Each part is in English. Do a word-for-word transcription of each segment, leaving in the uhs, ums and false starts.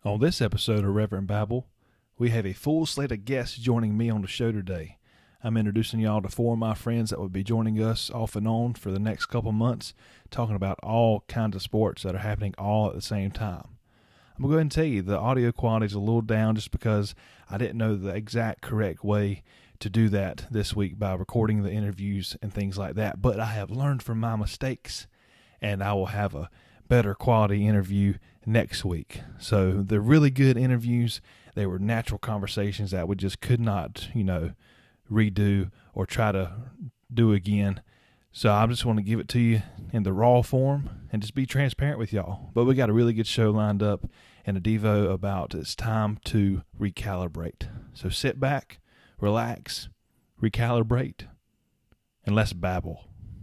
On this episode of Reverend Babble, we have a full slate of guests joining me on the show today. I'm introducing y'all to four of my friends that will be joining us off and on for the next couple months, talking about all kinds of sports that are happening all at the same time. I'm going to go ahead and tell you the audio quality is a little down just because I didn't know the exact correct way to do that this week by recording the interviews and things like that. But I have learned from my mistakes, and I will have a better quality interview next week. So they're really good interviews. They were natural conversations that we just could not, you know, redo or try to do again. So I just want to give it to you in the raw form and just be transparent with y'all. But we got a really good show lined up and a Devo about it's time to recalibrate. So sit back, relax, recalibrate, and let's babble.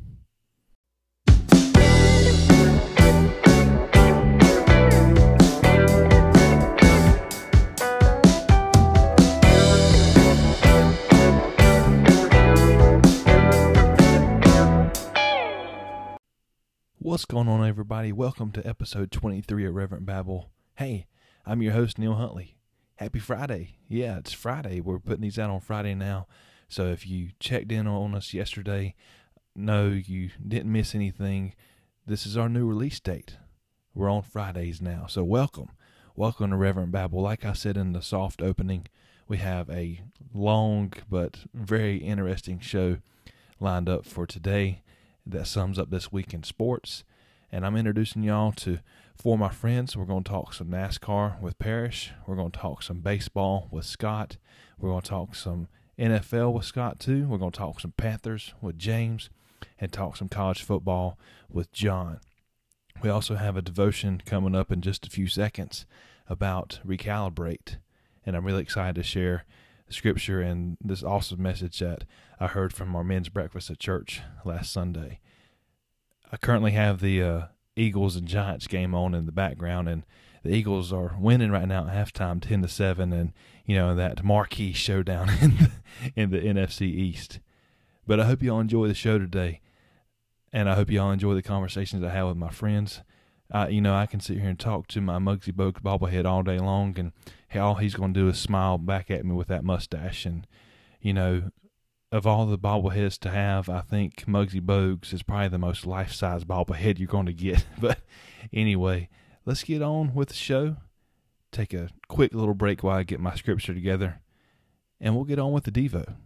What's going on, everybody? Welcome to episode twenty-three of Reverend Babble. Hey, I'm your host, Neil Huntley. Happy Friday. Yeah, it's Friday. We're putting these out on Friday now. So if you checked in on us yesterday, no, you didn't miss anything. This is our new release date. We're on Fridays now. So welcome. Welcome to Reverend Babble. Like I said in the soft opening, we have a long but very interesting show lined up for today that sums up this week in sports. And I'm introducing y'all to four of my friends. We're going to talk some NASCAR with Parrish. We're going to talk some baseball with Scott. We're going to talk some N F L with Scott too. We're going to talk some Panthers with James and talk some college football with John. We also have a devotion coming up in just a few seconds about recalibrate. And I'm really excited to share the scripture and this awesome message that I heard from our men's breakfast at church last Sunday. I currently have the uh, Eagles and Giants game on in the background, and the Eagles are winning right now at halftime, ten to seven, and you know that marquee showdown in the, in the N F C East. But I hope y'all enjoy the show today, and I hope y'all enjoy the conversations I have with my friends. Uh, you know, I can sit here and talk to my Muggsy Bogues bobblehead all day long, and all he's going to do is smile back at me with that mustache. And, you know, of all the bobbleheads to have, I think Muggsy Bogues is probably the most life-size bobblehead you're going to get. But anyway, let's get on with the show. Take a quick little break while I get my scripture together, and we'll get on with the Devo.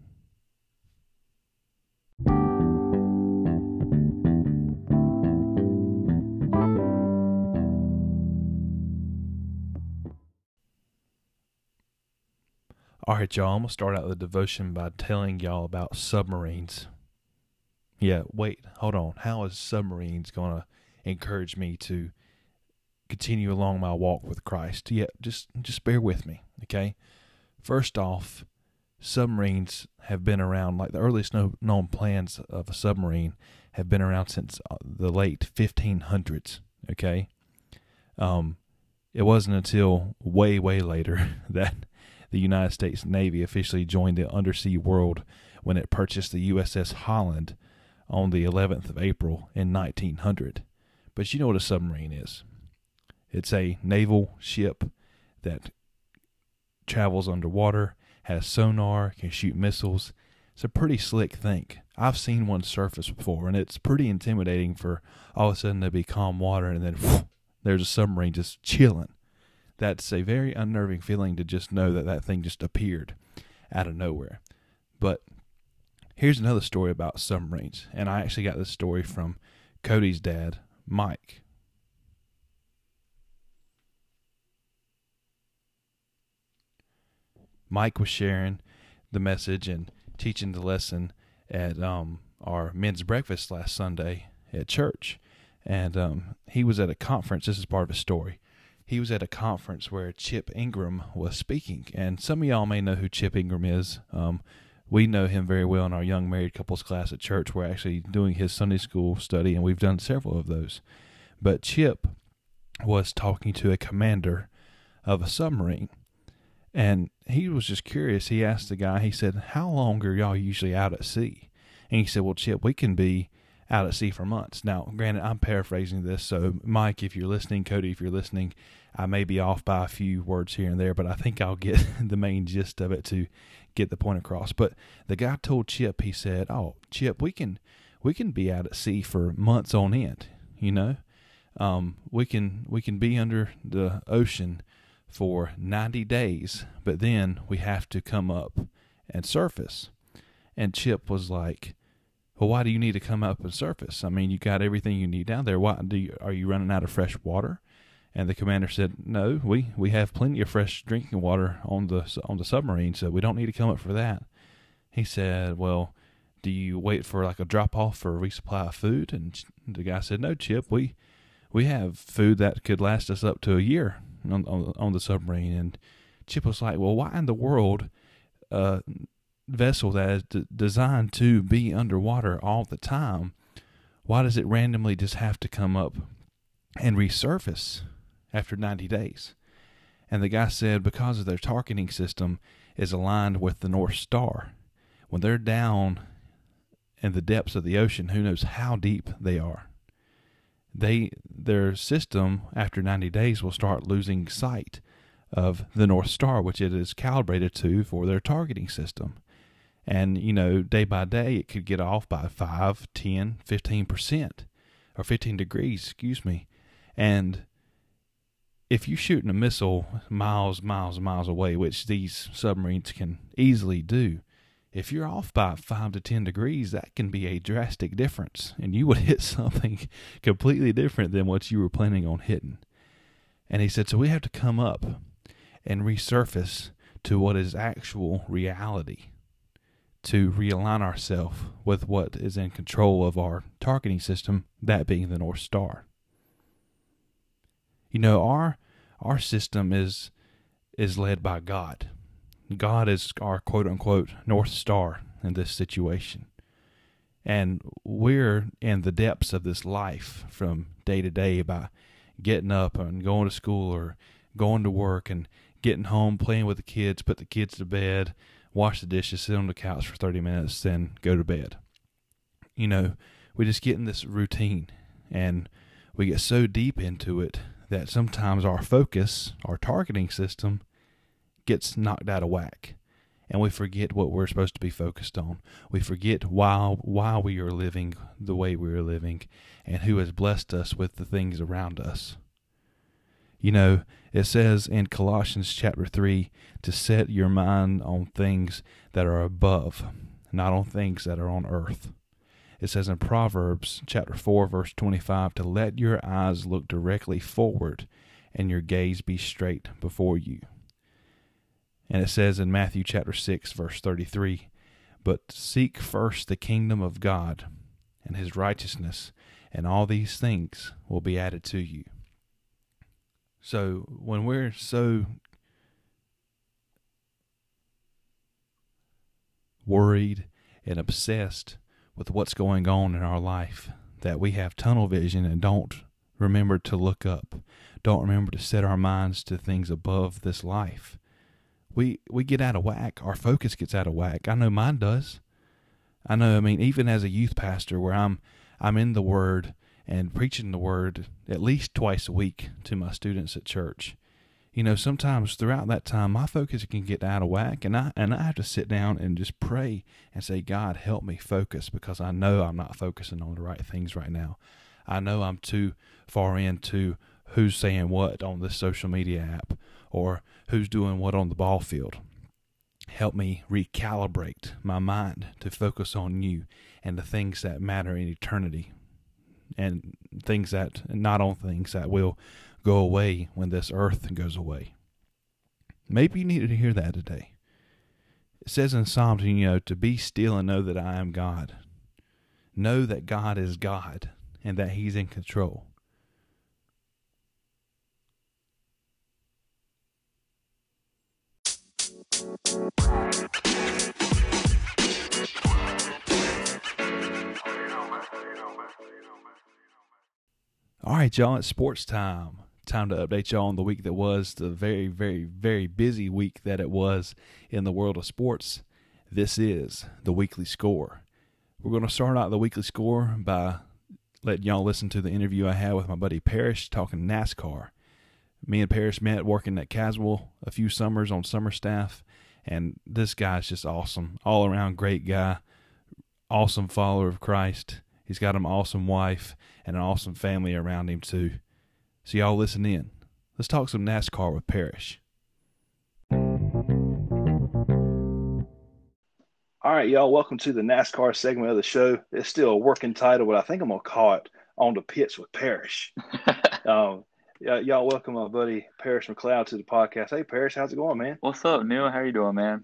All right, y'all, I'm going to start out the devotion by telling y'all about submarines. Yeah, wait, hold on. How is submarines going to encourage me to continue along my walk with Christ? Yeah, just, just bear with me, okay? First off, submarines have been around, like the earliest known plans of a submarine have been around since the late fifteen hundreds, okay? Um, it wasn't until way, way later that the United States Navy officially joined the undersea world when it purchased the U S S Holland on the eleventh of April in nineteen hundred. But you know what a submarine is. It's a naval ship that travels underwater, has sonar, can shoot missiles. It's a pretty slick thing. I've seen one surface before, and it's pretty intimidating for all of a sudden to be calm water and then whoosh, there's a submarine just chilling. That's a very unnerving feeling to just know that that thing just appeared out of nowhere. But here's another story about submarines, and I actually got this story from Cody's dad, Mike. Mike was sharing the message and teaching the lesson at um, our men's breakfast last Sunday at church, and um, he was at a conference. This is part of his story. He was at a conference where Chip Ingram was speaking, and some of y'all may know who Chip Ingram is. Um, we know him very well in our young married couples class at church. We're actually doing his Sunday school study, and we've done several of those. But Chip was talking to a commander of a submarine, and he was just curious. He asked the guy, he said, how long are y'all usually out at sea? And he said, well, Chip, we can be out at sea for months. Now, granted, I'm paraphrasing this, so Mike, if you're listening, Cody, if you're listening, I may be off by a few words here and there, but I think I'll get the main gist of it to get the point across. But the guy told Chip, he said, "Oh, Chip, we can we can be out at sea for months on end. You know, um, we can we can be under the ocean for ninety days, but then we have to come up and surface." And Chip was like, "Well, why do you need to come up and surface? I mean, you got everything you need down there. Why do you, are you running out of fresh water?" And the commander said, "No, we, we have plenty of fresh drinking water on the on the submarine, so we don't need to come up for that." He said, "Well, do you wait for like a drop off for a resupply of food?" And the guy said, "No, Chip, we we have food that could last us up to a year on on, on the submarine." And Chip was like, "Well, why in the world uh vessel that is d- designed to be underwater all the time, why does it randomly just have to come up and resurface after ninety days?" And the guy said, because of their targeting system is aligned with the North Star. When they're down in the depths of the ocean, who knows how deep they are, they their system after ninety days will start losing sight of the North Star, which it is calibrated to for their targeting system. And, you know, day by day, it could get off by five, ten, fifteen percent, or fifteen degrees, excuse me. And if you're shooting a missile miles, miles, miles away, which these submarines can easily do, if you're off by five to ten degrees, that can be a drastic difference. And you would hit something completely different than what you were planning on hitting. And he said, so we have to come up and resurface to what is actual reality, to realign ourselves with what is in control of our targeting system, that being the North Star. You know, our our system is is led by God. God is our quote-unquote North Star in this situation. And we're in the depths of this life from day to day by getting up and going to school or going to work and getting home, playing with the kids, put the kids to bed, wash the dishes, sit on the couch for thirty minutes, then go to bed. You know, we just get in this routine, and we get so deep into it that sometimes our focus, our targeting system, gets knocked out of whack, and we forget what we're supposed to be focused on. We forget why, why we are living the way we are living, and who has blessed us with the things around us. You know, it says in Colossians chapter three to set your mind on things that are above, not on things that are on earth. It says in Proverbs chapter four, verse twenty-five, to let your eyes look directly forward and your gaze be straight before you. And it says in Matthew chapter six, verse thirty-three, but seek first the kingdom of God and his righteousness, and all these things will be added to you. So when we're so worried and obsessed with what's going on in our life that we have tunnel vision and don't remember to look up, don't remember to set our minds to things above this life, we we get out of whack. Our focus gets out of whack. I know mine does. I know, I mean, even as a youth pastor where I'm I'm in the Word and preaching the Word at least twice a week to my students at church, you know, sometimes throughout that time, my focus can get out of whack, and I and I have to sit down and just pray and say, God, help me focus, because I know I'm not focusing on the right things right now. I know I'm too far into who's saying what on this social media app or who's doing what on the ball field. Help me recalibrate my mind to focus on you and the things that matter in eternity, and things that, not on things that will go away when this earth goes away. Maybe you needed to hear that today. It says in Psalms, you know, to be still and know that I am God. Know that God is God and that he's in control. All right, y'all, it's sports time. Time to update y'all on the week that was, the very, very, very busy week that it was in the world of sports. This is the weekly score We're going to start out the weekly score by letting y'all listen to the interview I had with my buddy Parrish talking NASCAR. Me and Parrish met working at Caswell a few summers on summer staff, and this guy's just awesome. All-around great guy, awesome follower of Christ. He's got an awesome wife and an awesome family around him too. So y'all listen in. Let's talk some NASCAR with Parrish. All right, y'all, welcome to the NASCAR segment of the show. It's still a working title, but I think I'm going to call it On the Pits with Parrish. um, y- y'all welcome my buddy Parrish McLeod to the podcast. Hey, Parrish, how's it going, man? What's up, Neil? How you doing, man?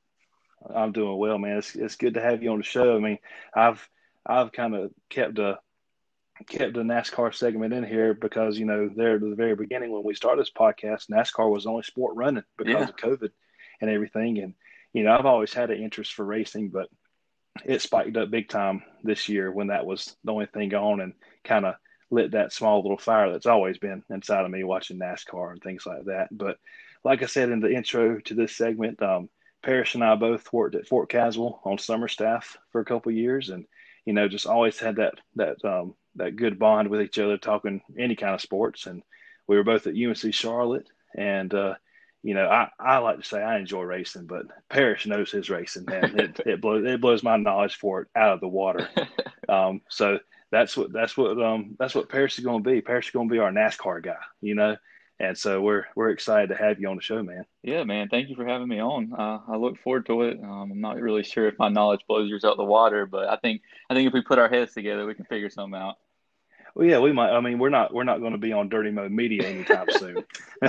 I'm doing well, man. It's it's good to have you on the show. I mean, I've I've kind of kept a kept a NASCAR segment in here because, you know, there at the very beginning when we started this podcast, NASCAR was the only sport running because Yeah. of COVID and everything. And, you know, I've always had an interest for racing, but it spiked up big time this year when that was the only thing on and kind of lit that small little fire that's always been inside of me watching NASCAR and things like that. But like I said in the intro to this segment, um, Parrish and I both worked at Fort Caswell on summer staff for a couple of years, and you know, just always had that that um, that good bond with each other, talking any kind of sports. And we were both at U N C Charlotte, and uh, you know, I, I like to say I enjoy racing, but Parrish knows his racing, man. It it blows it blows my knowledge for it out of the water. Um, so that's what that's what um that's what Parrish is going to be. Parrish is going to be our NASCAR guy, you know. And so we're we're excited to have you on the show, man. Yeah, man. Thank you for having me on. Uh, I look forward to it. Um, I'm not really sure if my knowledge blows yours out the water, but I think I think if we put our heads together, we can figure something out. Well, yeah, we might. I mean, we're not we're not going to be on Dirty Mo Media anytime soon.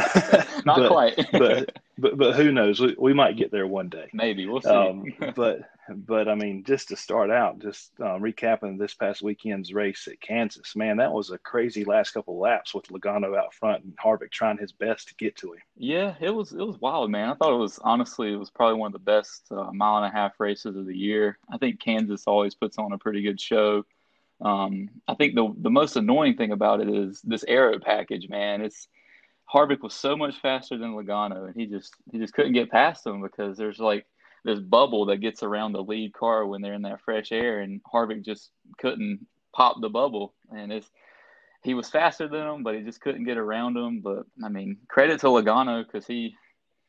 Not but, quite. but but but who knows? We, we might get there one day. Maybe we'll see. Um, but but I mean, just to start out, just uh, recapping this past weekend's race at Kansas, man, that was a crazy last couple of laps with Logano out front and Harvick trying his best to get to him. Yeah, it was it was wild, man. I thought it was honestly it was probably one of the best uh, mile and a half races of the year. I think Kansas always puts on a pretty good show. Um, I think the the most annoying thing about it is this aero package, man. It's Harvick was so much faster than Logano, and he just he just couldn't get past him because there's like this bubble that gets around the lead car when they're in that fresh air, and Harvick just couldn't pop the bubble. And it's he was faster than him, but he just couldn't get around him. But I mean, credit to Logano because he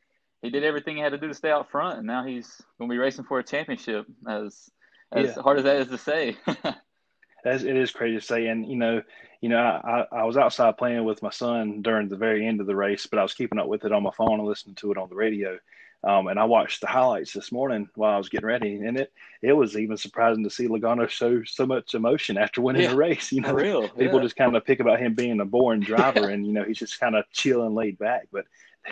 he did everything he had to do to stay out front, and now he's going to be racing for a championship. As as Yeah. hard as that is to say. As it is crazy to say, and you know, you know, I, I was outside playing with my son during the very end of the race, but I was keeping up with it on my phone and listening to it on the radio. Um, and I watched the highlights this morning while I was getting ready, and it it was even surprising to see Logano show so much emotion after winning Yeah, the race. You know, for real, people yeah. just kind of pick about him being a boring driver, and you know, he's just kind of chilling, laid back, but.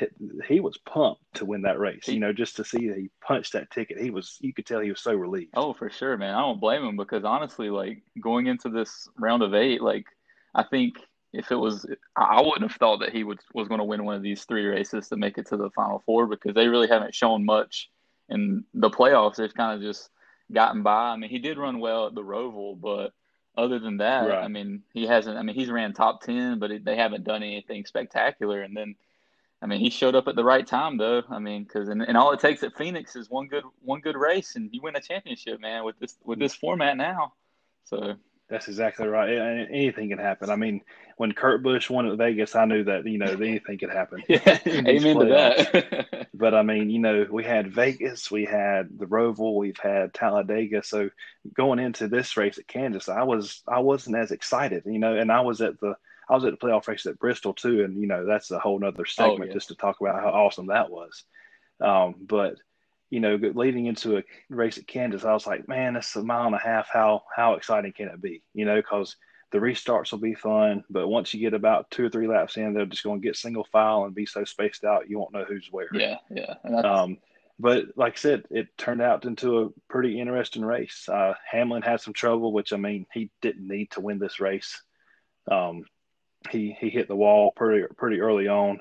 He was pumped to win that race, you know, just to see that he punched that ticket. He was, you could tell he was so relieved. Oh, for sure, man. I don't blame him because honestly, like going into this round of eight, like I think if it was, I wouldn't have thought that he would was going to win one of these three races to make it to the final four because they really haven't shown much in the playoffs. They've kind of just gotten by. I mean, he did run well at the Roval, but other than that, Right. I mean, he hasn't. I mean, he's ran top ten, but it, they haven't done anything spectacular. And then. I mean, he showed up at the right time, though. I mean, because and, and all it takes at Phoenix is one good one good race, and you win a championship, man. With this with this format now, so That's exactly right. And anything can happen. I mean, when Kurt Busch won at Vegas, I knew that you know anything could happen. Yeah, in these amen to playoffs. that. But I mean, you know, we had Vegas, we had the Roval, we've had Talladega. So going into this race at Kansas, I was I wasn't as excited, you know, and I was at the I was at the playoff race at Bristol too, and you know that's a whole nother segment Oh, yeah. just to talk about how awesome that was. Um, but you know, leading into a race at Kansas, I was like, man, it's a mile and a half. How how exciting can it be? You know, because the restarts will be fun, but once you get about two or three laps in, they're just going to get single file and be so spaced out you won't know who's where. Yeah, yeah. And that's, Um, but like I said, it turned out into a pretty interesting race. Uh, Hamlin had some trouble, which I mean, he didn't need to win this race. Um, he he hit the wall pretty pretty early on.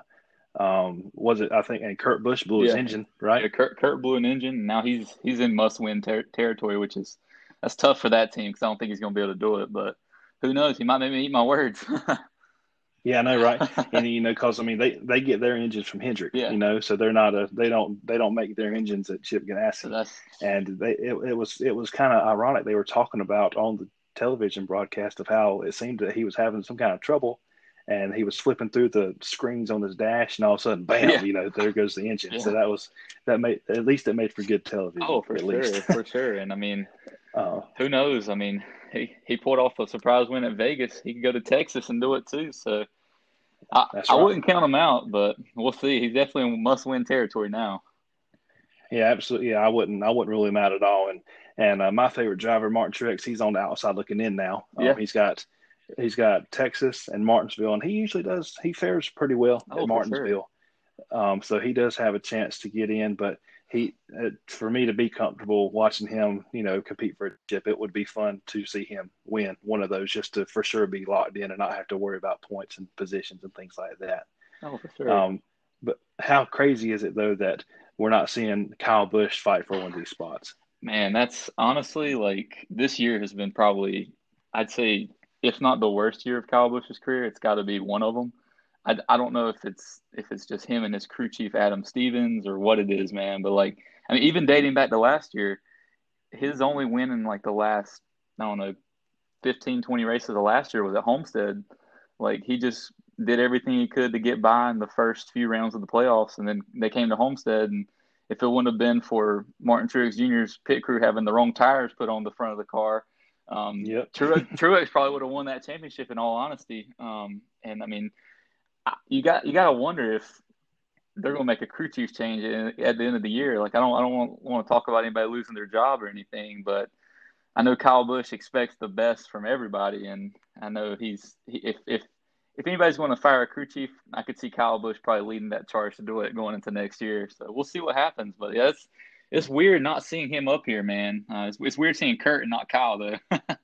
Um, was it? I think, and Kurt Busch blew his Yeah. engine, right? yeah, Kurt, Kurt blew an engine. And now he's he's in must-win ter- territory, which is that's tough for that team because I don't think he's going to be able to do it. But who knows? He might make me eat my words. Yeah, I know, right? And you know, because I mean, they they get their engines from Hendrick, Yeah, you know, so they're not a they don't they don't make their engines at Chip so Ganassi, that's and they it, it was it was kind of ironic. They were talking about on the television broadcast of how it seemed that he was having some kind of trouble, and he was flipping through the screens on his dash, and all of a sudden, bam, yeah, you know, there goes the engine. So yeah. that was that made at least it made for good Oh, television, for at least. sure, for sure. And I mean, uh, who knows? I mean, he he pulled off a surprise win at Vegas. He could go to Texas and do it too. So I that's I right. wouldn't count him out, but we'll see. He's definitely in must-win territory now. Yeah, absolutely. Yeah, I wouldn't. I wouldn't rule him out at all. And and uh, my favorite driver, Martin Truex, he's on the outside looking in now. Um, Yeah. he's got he's got Texas and Martinsville, and he usually does. He fares pretty well at Oh, for sure. Martinsville, um, so he does have a chance to get in. But he, uh, for me to be comfortable watching him, you know, compete for a chip, it would be fun to see him win one of those, just to for sure be locked in and not have to worry about points and positions and things like that. Oh, for sure. Um, but how crazy is it though that we're not seeing Kyle Busch fight for one of these spots? Man, that's honestly like this year has been probably, I'd say, if not the worst year of Kyle Busch's career, it's got to be one of them. I, I don't know if it's if it's just him and his crew chief Adam Stevens or what it is, man. But like, I mean, even dating back to last year, his only win in like the last, I don't know, fifteen, twenty races of last year was at Homestead. Like he just did everything he could to get by in the first few rounds of the playoffs, and then they came to Homestead. And if it wouldn't have been for Martin Truex Junior's pit crew having the wrong tires put on the front of the car, um, Yep. Truex, Truex probably would have won that championship. In all honesty, um, and I mean, you got you got to wonder if they're going to make a crew chief change at the end of the year. Like I don't I don't want, want to talk about anybody losing their job or anything, but I know Kyle Busch expects the best from everybody, and I know he's he, if if if anybody's going to fire a crew chief, I could see Kyle Busch probably leading that charge to do it going into next year. So we'll see what happens. But yeah, it's it's weird not seeing him up here, man. Uh, it's, it's weird seeing Kurt and not Kyle though.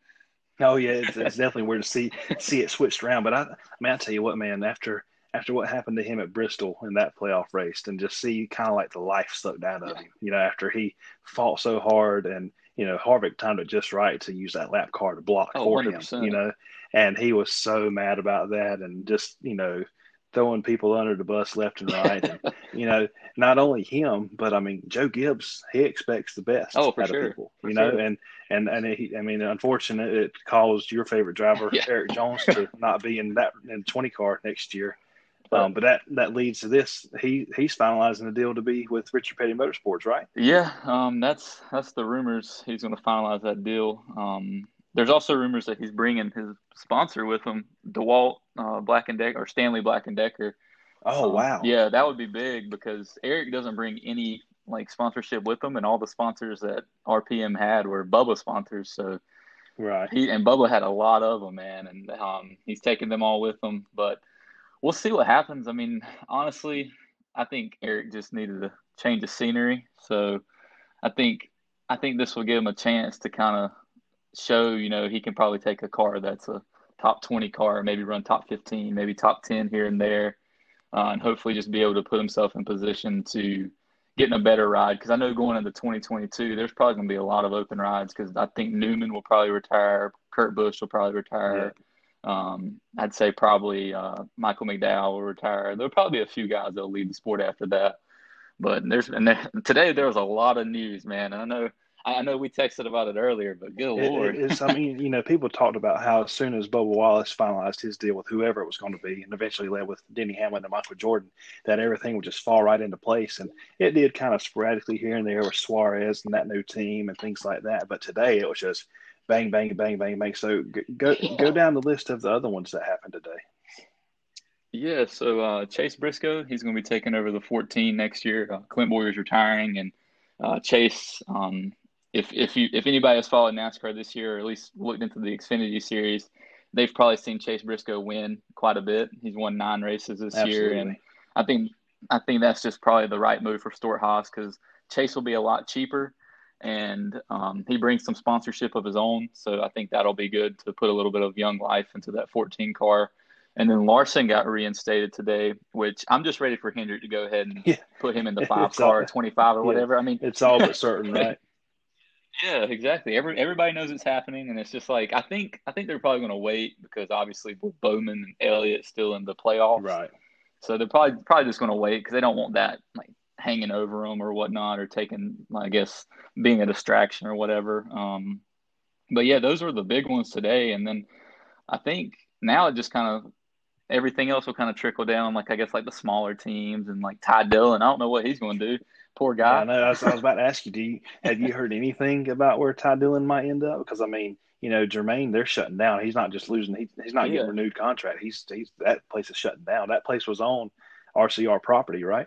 Oh yeah, it's, it's definitely weird to see see it switched around. But I, I mean, I tell you what, man, after after what happened to him at Bristol in that playoff race, and just see kind of like the life sucked out of Yeah. him, you know, after he fought so hard, and you know, Harvick timed it just right to use that lap car to block Oh, for him, you one hundred percent. know, and he was so mad about that, and just you know, throwing people under the bus left and right, and you know, not only him, but I mean, Joe Gibbs, he expects the best Oh, for out of sure, people, for you know, sure. and and and he, I mean, unfortunate it caused your favorite driver Yeah, Eric Jones to not be in that in twenty car next year. but Um, but that that leads to this. He he's finalizing a deal to be with Richard Petty Motorsports, right? yeah, um, that's that's the rumors. He's going to finalize that deal. Um, there's also rumors that he's bringing his sponsor with him, DeWalt uh, Black and Decker or Stanley Black and Decker. Oh Um, wow, yeah, that would be big because Eric doesn't bring any like sponsorship with him, and all the sponsors that R P M had were Bubba sponsors. So right. he and Bubba had a lot of them, man, and um, he's taking them all with him. But we'll see what happens. I mean, honestly, I think Eric just needed a change of scenery. So I think I think this will give him a chance to kind of show, you know, he can probably take a car that's a top twenty car, maybe run top fifteen, maybe top ten here and there, uh, and hopefully just be able to put himself in position to get in a better ride. Because I know going into twenty twenty-two, there's probably going to be a lot of open rides because I think Newman will probably retire, Kurt Busch will probably Yeah. retire. Um, I'd say probably uh, Michael McDowell will retire. There'll probably be a few guys that'll leave the sport after that. But there's and there, today there was a lot of news, man. And I know I know we texted about it earlier, but good It, it, Lord. it's. I mean, you know, people talked about how as soon as Bubba Wallace finalized his deal with whoever it was going to be, and eventually led with Denny Hamlin and Michael Jordan, that everything would just fall right into place. And it did kind of sporadically here and there with Suarez and that new team and things like that. But today it was just bang, bang, bang, bang, bang. So go go Yeah. down the list of the other ones that happened today. Yeah, so uh, Chase Briscoe, he's going to be taking over the fourteen next year. Uh, Clint Boyer's retiring, and uh, Chase, um, if if you if anybody has followed NASCAR this year, or at least looked into the Xfinity Series, they've probably seen Chase Briscoe win quite a bit. He's won nine races this year, and Absolutely. I think I think that's just probably the right move for Stuart Haas because Chase will be a lot cheaper, and um, he brings some sponsorship of his own. So I think that'll be good to put a little bit of young life into that fourteen car. And then Larson got reinstated today, which I'm just ready for Hendrick to go ahead and Yeah. put him in the five It's all. car, twenty-five or Yeah. whatever. I mean, It's all but certain, right? Yeah, exactly. Every everybody knows it's happening, and it's just like I think I think they're probably going to wait because obviously with Bowman and Elliott still in the playoffs, Right. so they're probably probably just going to wait because they don't want that like hanging over them or whatnot or taking I guess being a distraction or whatever. Um, but yeah, those were the big ones today, and then I think now it just kind of everything else will kind of trickle down. Like I guess like the smaller teams and like Ty Dillon. I don't know what he's going to do. Poor Yeah, I guy. know. I was, I was about to ask you, do you have you heard anything about where Ty Dillon might end up? Because I mean, you know, Jermaine, they're shutting down. He's not just losing. He, he's not getting Yeah. renewed contract. He's he's that place is shutting down. That place was on R C R property, right?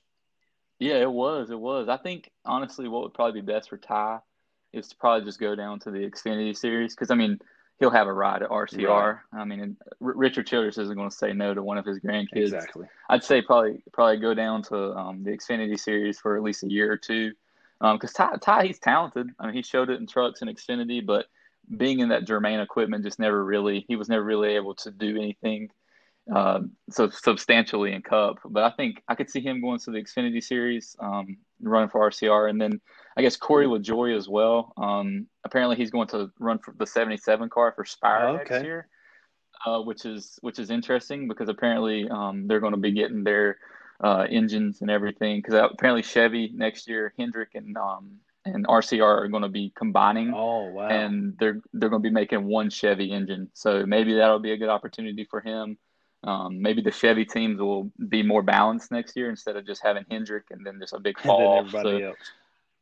Yeah, it was. It was. I think honestly, what would probably be best for Ty is to probably just go down to the Xfinity Series because I mean he'll have a ride at Right. R C R. I mean, and R- Richard Childress isn't going to say no to one of his grandkids. Exactly. I'd say probably probably go down to um, the Xfinity Series for at least a year or two because Ty, Ty he's talented. I mean, he showed it in trucks and Xfinity, but being in that Germain equipment just never really he was never really able to do anything uh, so substantially in Cup. But I think I could see him going to the Xfinity Series, um, running for R C R, and then I guess Corey LaJoy as well. Um, apparently, he's going to run for the seventy-seven car for Spire Oh, next okay. year, uh, which is which is interesting because apparently um, they're going to be getting their uh, engines and everything. Because apparently Chevy next year, Hendrick and um, and R C R are going to be combining. Oh, wow. And they're they're going to be making one Chevy engine, so maybe that'll be a good opportunity for him. Um, maybe the Chevy teams will be more balanced next year instead of just having Hendrick and then just a big And then fall off. So everybody else.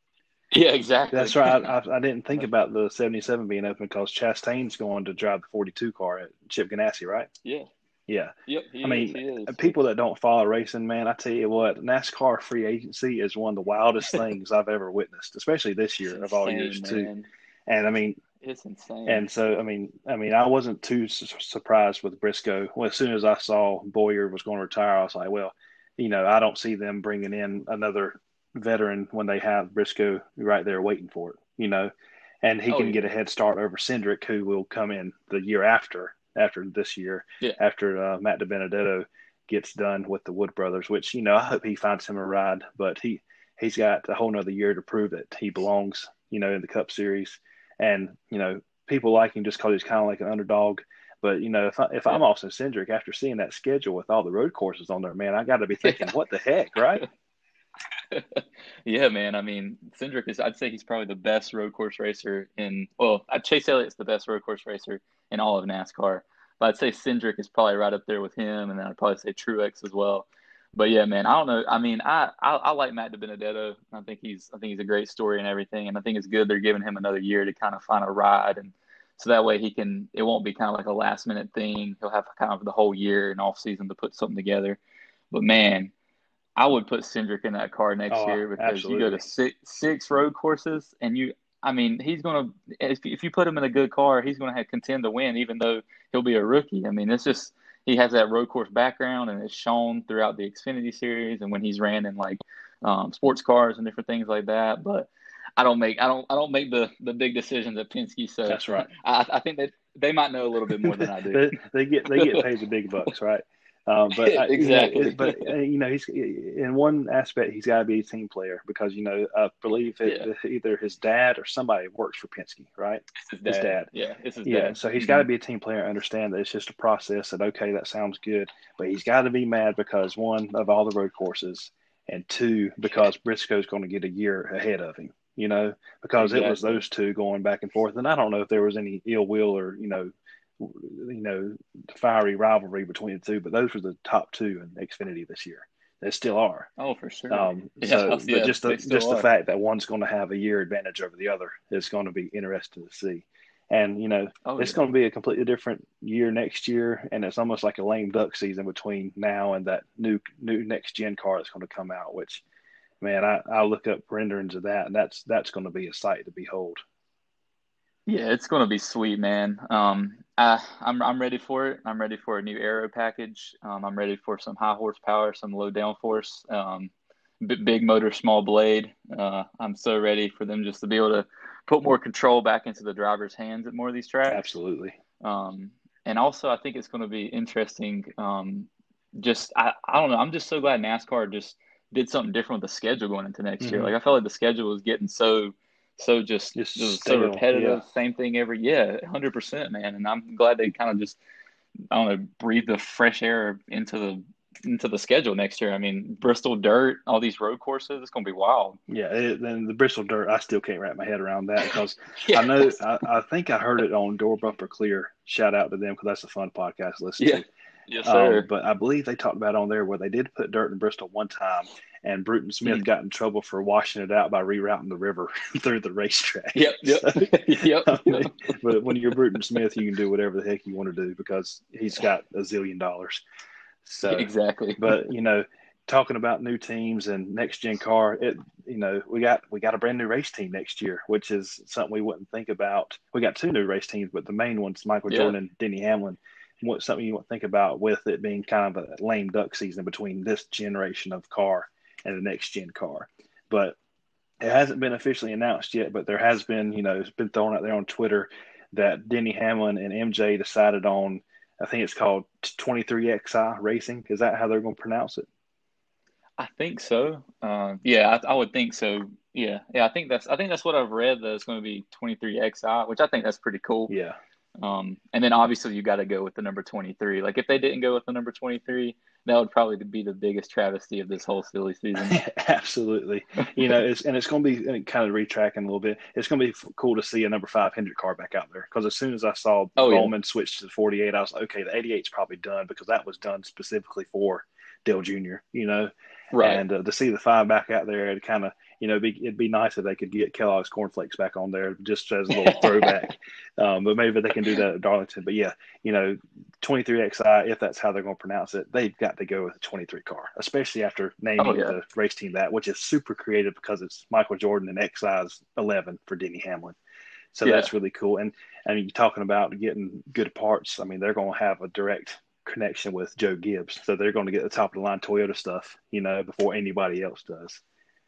yeah, exactly. That's right. I, I, I didn't think about the seventy-seven being open because Chastain's going to drive the forty-two car at Chip Ganassi, right? Yeah. Yeah. Yep. He I is. mean, He is. people that don't follow racing, man, I tell you what, NASCAR free agency is one of the wildest things I've ever witnessed, especially this It's year of all years insane, too. man. And I mean, It's insane. and so I mean, I mean, I wasn't too su- surprised with Briscoe. Well, as soon as I saw Boyer was going to retire, I was like, well, you know, I don't see them bringing in another veteran when they have Briscoe right there waiting for it, you know, and he Oh can get yeah. a head start over Cindric, who will come in the year after, after this year, Yeah. after uh, Matt DiBenedetto gets done with the Wood brothers, which, you know, I hope he finds him a ride, but he, he's got a whole nother year to prove that he belongs, you know, in the Cup Series. And, you know, people like him just because he's kind of like an underdog. But you know, if I, if Yeah. I'm Austin Cindric after seeing that schedule with all the road courses on there, man, I got to be thinking, Yeah. what the heck, right? Yeah, man. I mean, Cindric is, I'd say he's probably the best road course racer in, well, I'd- Chase Elliott's the best road course racer in all of NASCAR. But I'd say Cindric is probably right up there with him. And then I'd probably say Truex as well. But yeah, man, I don't know. I mean, I, I, I like Matt DiBenedetto. I think he's, I think he's a great story and everything. And I think it's good they're giving him another year to kind of find a ride. And so that way he can, it won't be kind of like a last minute thing. He'll have kind of the whole year and off season to put something together. But man, I would put Cindric in that car next Oh, year because you go to absolutely. six six road courses and you. I mean, he's gonna if if you put him in a good car, he's gonna have contend to win, even though he'll be a rookie. I mean, it's just he has that road course background, and it's shown throughout the Xfinity series and when he's ran in like um, sports cars and different things like that. But I don't make I don't I don't make the the big decisions at Penske, so That's right. I, I think that they might know a little bit more than I do. they, they get they get paid the big bucks, right? Um, but I, you know, Exactly. it, but uh, you know, he's in one aspect he's got to be a team player because you know I believe it, Yeah, either his dad or somebody works for Penske, right? it's his His dad. dad. Yeah, it's his Yeah, dad. so he's got Hmm. to be a team player, understand that it's just a process. That okay, that sounds good, but he's got to be mad because one of all the road courses, and two because Briscoe's going to get a year ahead of him. You know, because it was Exactly. those two going back and forth, and I don't know if there was any ill will or you know, you know, fiery rivalry between the two, but those were the top two in Xfinity this year. They still are. Oh, for sure. Um, Yeah, so, but yeah, just the they still just the are. fact that one's going to have a year advantage over the other is going to be interesting to see. And you know, Oh it's yeah. going to be a completely different year next year, and it's almost like a lame duck season between now and that new new next gen car that's going to come out. Which, man, I, I look up renderings of that, and that's that's going to be a sight to behold. Yeah, it's gonna be sweet, man. Um, I, I'm I'm ready for it. I'm ready for a new aero package. Um, I'm ready for some high horsepower, some low downforce, um, b big motor, small blade. Uh, I'm so ready for them just to be able to put more control back into the driver's hands at more of these tracks. Absolutely. Um, and also, I think it's going to be interesting. Um, just I, I don't know. I'm just so glad NASCAR just did something different with the schedule going into next year. Hmm. Like I felt like the schedule was getting so so just, Just just so stale, repetitive, yeah. same thing every yeah, one hundred percent, man. And I'm glad they kind of just I don't know breathe the fresh air into the into the schedule next year. I mean, Bristol dirt, all these road courses, it's gonna be wild. Yeah, it, and the Bristol Dirt, I still can't wrap my head around that because I know Yes. I, I think I heard it on Door Bumper Clear. Shout out to them because that's a fun podcast to listen Yeah. to. Yes, Um, sir. but I believe they talked about on there where they did put dirt in Bristol one time, and Bruton Smith Mhm. got in trouble for washing it out by rerouting the river through the racetrack. Yep. Yep. So, Yep. I mean, but when you're Bruton Smith, you can do whatever the heck you want to do because he's got a zillion dollars. So, Exactly. but you know, talking about new teams and next gen car, it you know we got we got a brand new race team next year, which is something we wouldn't think about. We got two new race teams, but the main one's Michael Yeah. Jordan and Denny Hamlin. What something you wouldn't think about with it being kind of a lame duck season between this generation of car and the next gen car, but it hasn't been officially announced yet. But there has been, you know, it's been thrown out there on Twitter that Denny Hamlin and M J decided on. I think it's called twenty-three X I Racing. Is that how they're going to pronounce it? I think so. Uh, yeah, I, I would think so. Yeah, yeah. I think that's I think that's what I've read. That it's going to be twenty-three X I, which I think that's pretty cool. Yeah. Um, and then obviously you got to go with the number twenty-three. Like if they didn't go with the number twenty-three, that would probably be the biggest travesty of this whole silly season. Absolutely. You know, it's, and it's going to be kind of retracking a little bit. It's going to be cool to see a number five Hendrick car back out there because as soon as I saw Oh, yeah. Bowman switch to the forty-eight, I was like, okay, the eighty-eight's probably done because that was done specifically for Dale Junior, you know. Right. And uh, to see the five back out there, it kind of, you know, be, it'd be nice if they could get Kellogg's cornflakes back on there just as a little throwback. Um, but maybe they can do that at Darlington. But yeah, you know, twenty-three X I, if that's how they're going to pronounce it, they've got to go with the twenty-three car, especially after naming Oh, yeah. the race team that, which is super creative because it's Michael Jordan and X I's eleven for Denny Hamlin. So Yeah. that's really cool. And I mean, you're talking about getting good parts. I mean, they're going to have a direct connection with Joe Gibbs. So they're going to get the top of the line Toyota stuff, you know, before anybody else does.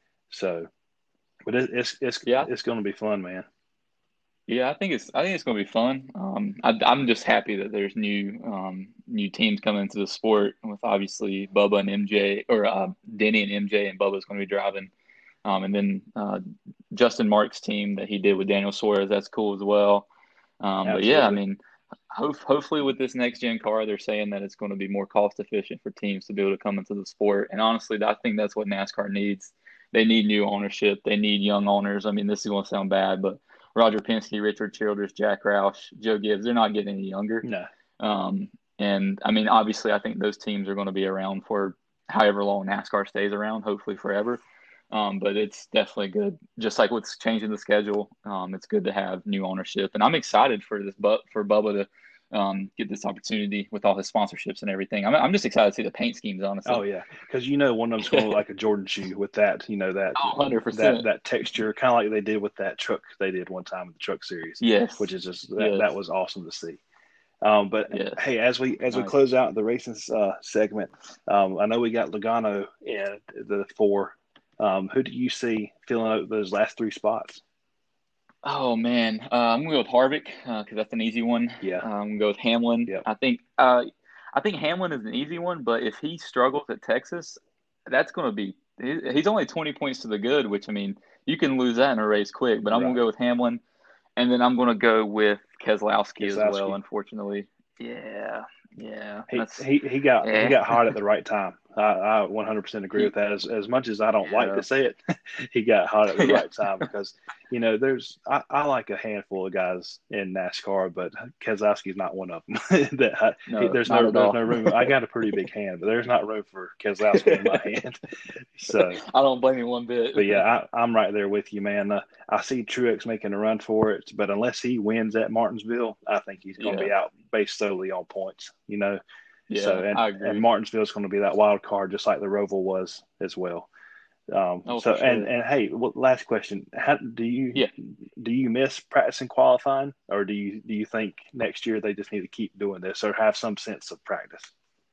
So, but it, it's, it's, Yeah. it's going to be fun, man. Yeah, I think it's I think it's going to be fun. Um, I, I'm just happy that there's new um, new teams coming into the sport with obviously Bubba and M J or uh, Denny and M J and Bubba's going to be driving, um, and then uh, Justin Marks' team that he did with Daniel Suarez. That's cool as well. Um, but yeah, I mean, hope, hopefully with this next gen car, they're saying that it's going to be more cost efficient for teams to be able to come into the sport. And honestly, I think that's what NASCAR needs. They need new ownership. They need young owners. I mean, this is going to sound bad, but Roger Penske, Richard Childress, Jack Roush, Joe Gibbs, they're not getting any younger. No. Um, and I mean, obviously, I think those teams are going to be around for however long NASCAR stays around, hopefully forever. Um, but it's definitely good. Just like what's changing the schedule, um, it's good to have new ownership, and I'm excited for this. But for Bubba to um, get this opportunity with all his sponsorships and everything, I'm I'm just excited to see the paint schemes. Honestly. Oh yeah, because you know one of them's going to look like a Jordan shoe with that, you know that Oh, one hundred percent. that that texture, kind of like they did with that truck they did one time with the Truck Series. Yes. Which is just that, yes. that was awesome to see. Um, but yes. hey, as we as nice. we close out the racing uh, segment, um, I know we got Logano in the four. Um, who do you see filling out those last three spots? Oh man, uh, I'm gonna go with Harvick because uh, that's an easy one. Yeah, uh, I'm gonna go with Hamlin. Yep. I think uh, I think Hamlin is an easy one, but if he struggles at Texas, that's gonna be he's only twenty points to the good, which I mean you can lose that in a race quick. But I'm right. gonna go with Hamlin, and then I'm gonna go with Keselowski, Keselowski. as well. Unfortunately, yeah, yeah. He he, he got yeah. he got hot at the right time. I, I one hundred percent agree with that. As as much as I don't yeah. like to say it, he got hot at the yeah. right time because, you know, there's I, I like a handful of guys in NASCAR, but Keselowski's not one of them. that I, no, he, there's no there's no room. I got a pretty big hand, but there's not room for Keselowski in my hand. So I don't blame you one bit. But yeah, I, I'm right there with you, man. Uh, I see Truex making a run for it, but unless he wins at Martinsville, I think he's going to yeah. be out based solely on points. You know. Yeah, so, and, I agree. and Martinsville is going to be that wild card, just like the Roval was as well. Um, oh, so, for sure. and and hey, well, last question: How do you yeah. do you miss practicing qualifying, or do you do you think next year they just need to keep doing this, or have some sense of practice?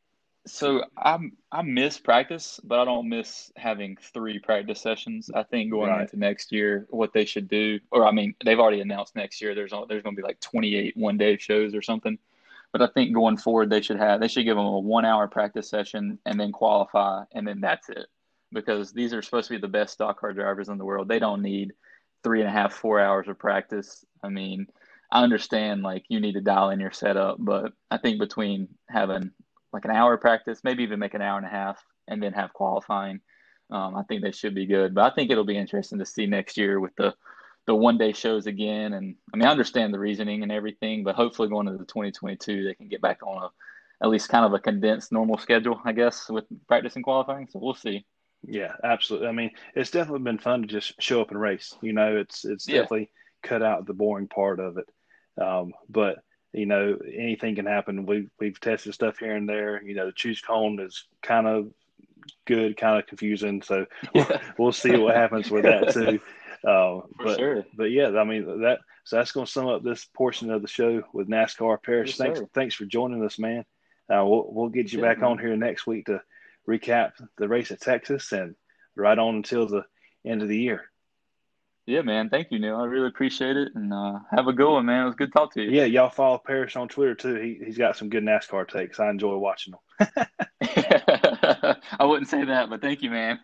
So I'm I miss practice, but I don't miss having three practice sessions. I think going right. into next year, what they should do, or I mean, they've already announced next year. There's there's going to be like twenty-eight one day shows or something. But I think going forward, they should have they should give them a one hour practice session and then qualify, and then that's it. Because these are supposed to be the best stock car drivers in the world. They don't need three and a half, four hours of practice. I mean, I understand like you need to dial in your setup, but I think between having like an hour of practice, maybe even make an hour and a half, and then have qualifying, um, I think they should be good. But I think it'll be interesting to see next year with the the one day shows again. And I mean, I understand the reasoning and everything, but hopefully going into the twenty twenty-two, they can get back on a at least kind of a condensed normal schedule, I guess, with practice and qualifying. So we'll see. Yeah, absolutely. I mean, it's definitely been fun to just show up and race. You know, it's it's Yeah. definitely cut out the boring part of it. Um, but you know, anything can happen. We've we've tested stuff here and there. You know, the choose cone is kind of good, kind of confusing. So Yeah. we'll, we'll see what happens with that too. Uh, For but sure. but yeah, I mean that. So that's going to sum up this portion of the show with NASCAR. Parrish, Yes, thanks sir. thanks for joining us, man. Uh, we'll we'll get you Yeah, back man. on here next week to recap the race at Texas and right on until the end of the year. Yeah, man. Thank you, Neil. I really appreciate it. And uh, have a good one, man. It was good to talk to you. Yeah, y'all follow Parrish on Twitter too. He he's got some good NASCAR takes. I enjoy watching them. I wouldn't say that, but thank you, man.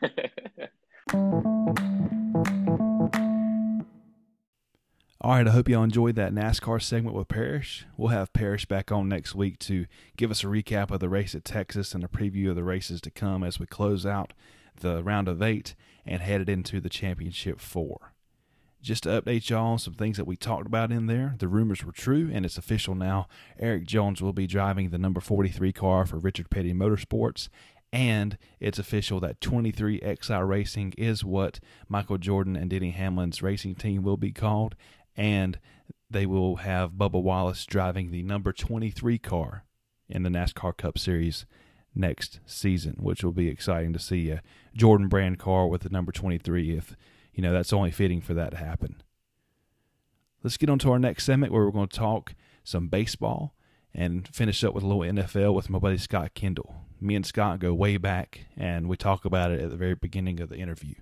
All right, I hope y'all enjoyed that NASCAR segment with Parrish. We'll have Parrish back on next week to give us a recap of the race at Texas and a preview of the races to come as we close out the round of eight and headed into the championship four. Just to update y'all on some things that we talked about in there, the rumors were true and it's official now. Eric Jones will be driving the number forty-three car for Richard Petty Motorsports, and it's official that twenty-three X I Racing is what Michael Jordan and Denny Hamlin's racing team will be called, and they will have Bubba Wallace driving the number twenty-three car in the NASCAR Cup Series next season, which will be exciting to see a Jordan brand car with the number twenty-three. If you know, that's only fitting for that to happen. Let's get on to our next segment where we're going to talk some baseball and finish up with a little N F L with my buddy Scott Kendall. Me and Scott go way back, and we talk about it at the very beginning of the interview.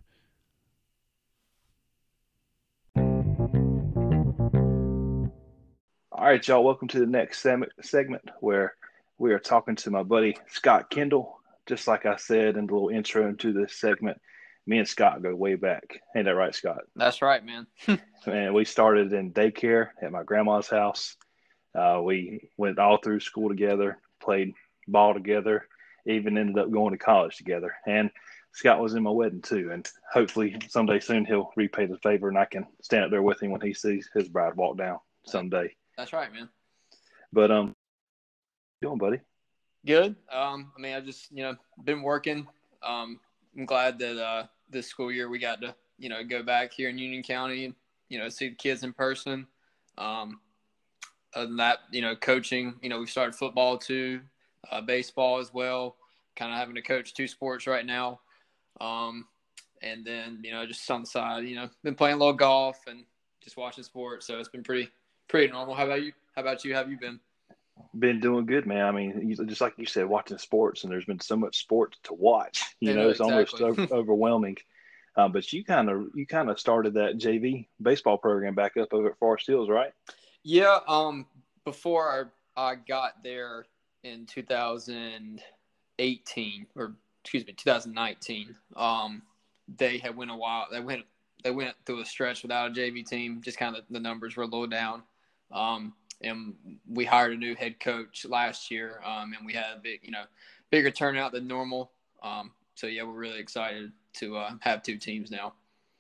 All right, y'all. Welcome to the next segment where we are talking to my buddy Scott Kendall. Just like I said in the little intro into this segment, me and Scott go way back. Ain't that right, Scott? That's right, man. And we started in daycare at my grandma's house. Uh, we went all through school together, played ball together, even ended up going to college together. And Scott was in my wedding too. And hopefully someday soon he'll repay the favor and I can stand up there with him when he sees his bride walk down someday. That's right, man. But um, how you doing, buddy? Good. Um, I mean, I just you know been working. Um, I'm glad that uh, this school year we got to you know go back here in Union County and you know see the kids in person. Um, other than that, you know, coaching. You know, we started football too, uh, baseball as well. Kind of having to coach two sports right now. Um, and then you know just on the side, you know, been playing a little golf and just watching sports. So it's been pretty. Pretty normal. How about you? How about you? How have you been? Been doing good, man. I mean, you, just like you said, watching sports, and there's been so much sport to watch. You I know, know, it's exactly. almost o- overwhelming. Um, but you kind of you kind of started that J V baseball program back up over at Forest Hills, right? Yeah. Um. Before I, I got there in two thousand eighteen, or excuse me, two thousand nineteen. Um, they had went a while. They went. They went through a stretch without a J V team. Just kind of the numbers were a little down. Um, and we hired a new head coach last year, um, and we had a big, you know, bigger turnout than normal. Um, so yeah, we're really excited to uh, have two teams now.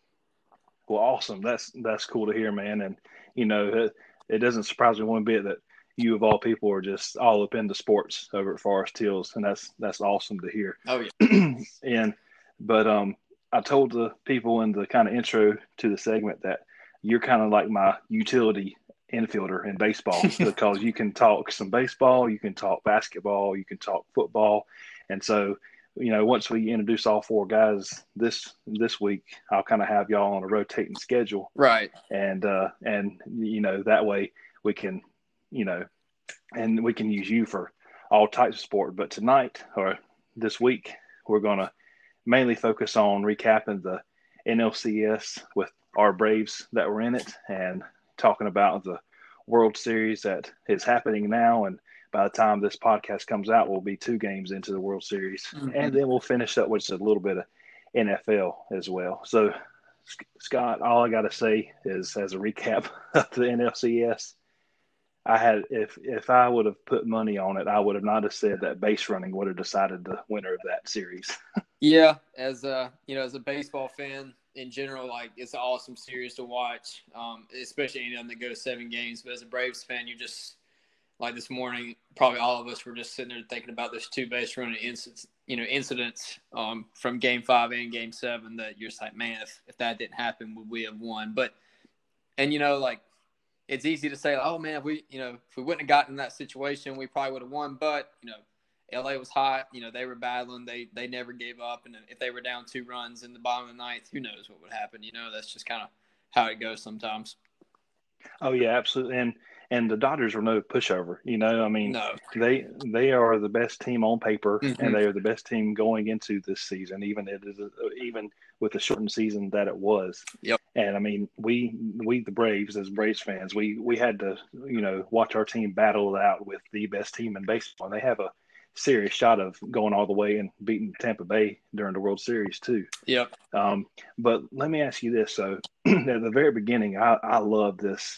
Well, awesome. That's that's cool to hear, man. And you know, it, it doesn't surprise me one bit that you of all people are just all up into sports over at Forest Hills, and that's that's awesome to hear. Oh yeah. and but um, I told the people in the kind of intro to the segment that you're kind of like my utility infielder in baseball because you can talk some baseball, you can talk basketball, you can talk football. And so, you know, once we introduce all four guys this this week, I'll kind of have y'all on a rotating schedule. Right. And uh and you know, that way we can, you know, and we can use you for all types of sport. But tonight or this week, we're gonna mainly focus on recapping the N L C S with our Braves that were in it and talking about the World Series that is happening now. And by the time this podcast comes out, we'll be two games into the World Series. Mm-hmm. And then we'll finish up with a little bit of N F L as well. So Scott, all I got to say is, as a recap of the N L C S, I had if if I would have put money on it, I would have not have said that base running would have decided the winner of that series. Yeah, as a you know, as a baseball fan in general, like it's an awesome series to watch, um, especially any of them that go seven games. But as a Braves fan, you just like this morning, probably all of us were just sitting there thinking about those two base running incidents, you know, incidents um, from Game Five and Game Seven. That you're just like, man, if, if that didn't happen, would we have won? But and you know, like it's easy to say, oh man, if we you know if we wouldn't have gotten in that situation, we probably would have won. But you know, L A was hot. You know, they were battling. They they never gave up. And if they were down two runs in the bottom of the ninth, who knows what would happen? You know, that's just kind of how it goes sometimes. Oh yeah, absolutely. And and the Dodgers are no pushover. You know, I mean, No. they they are the best team on paper, Mm-hmm. and they are the best team going into this season, even it is even with the shortened season that it was. Yep. And I mean, we we the Braves as Braves fans, we we had to you know watch our team battle it out with the best team in baseball. And they have a serious shot of going all the way and beating Tampa Bay during the World Series too. Yep. Um, but let me ask you this: so at the very beginning, I, I love this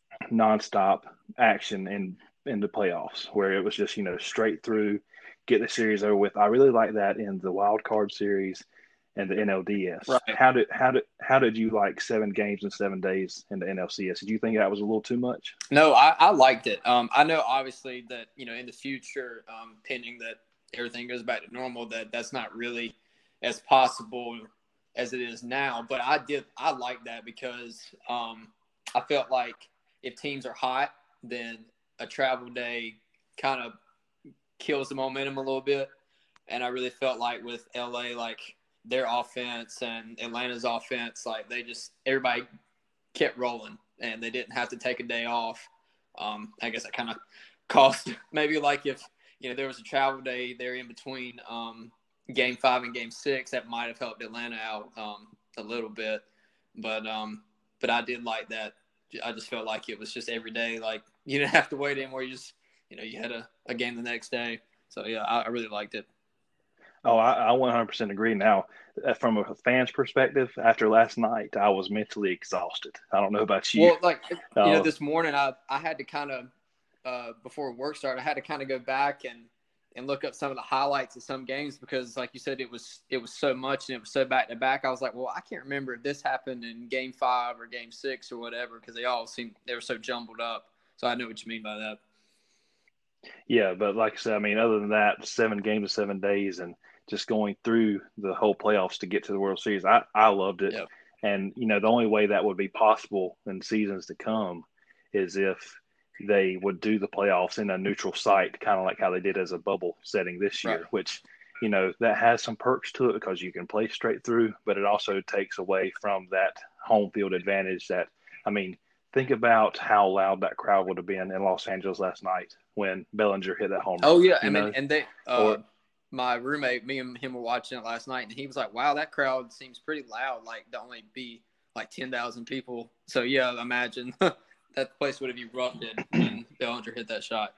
nonstop action in in the playoffs, where it was just you know straight through, get the series over with. I really like that in the wild card series and the N L D S. Right. How did how did how did you like seven games in seven days in the N L C S? Did you think that was a little too much? No, I, I liked it. Um, I know obviously that you know in the future, um, pending that everything goes back to normal, that that's not really as possible as it is now. But I did I like that because um, I felt like if teams are hot, then a travel day kind of kills the momentum a little bit. And I really felt like with L A, like their offense and Atlanta's offense, like they just everybody kept rolling and they didn't have to take a day off. Um, I guess that kind of cost maybe like if you know there was a travel day there in between um, Game Five and Game Six, that might have helped Atlanta out um, a little bit. But um, but I did like that. I just felt like it was just every day. Like you didn't have to wait anymore. You just you know you had a, a game the next day. So yeah, I, I really liked it. Oh, I, I one hundred percent agree. Now, from a fan's perspective, after last night, I was mentally exhausted. I don't know about you. Well, like you know, Uh, this morning I I had to kind of uh, before work started, I had to kind of go back and and look up some of the highlights of some games because, like you said, it was it was so much and it was so back to back. I was like, well, I can't remember if this happened in Game Five or Game Six or whatever because they all seemed they were so jumbled up. So I know what you mean by that. Yeah, but like I said, I mean, other than that, seven games in seven days and just going through the whole playoffs to get to the World Series, I, I loved it. Yep. And, you know, the only way that would be possible in seasons to come is if they would do the playoffs in a neutral site, kind of like how they did as a bubble setting this year, Right. which, you know, that has some perks to it because you can play straight through, but it also takes away from that home field advantage that, I mean, think about how loud that crowd would have been in Los Angeles last night when Bellinger hit that home run. Oh yeah, I you mean, know? and they, uh, Or- my roommate, me and him were watching it last night, and he was like, "Wow, that crowd seems pretty loud. Like to only be like ten thousand people." So yeah, imagine that place would have erupted when Bellinger hit that shot.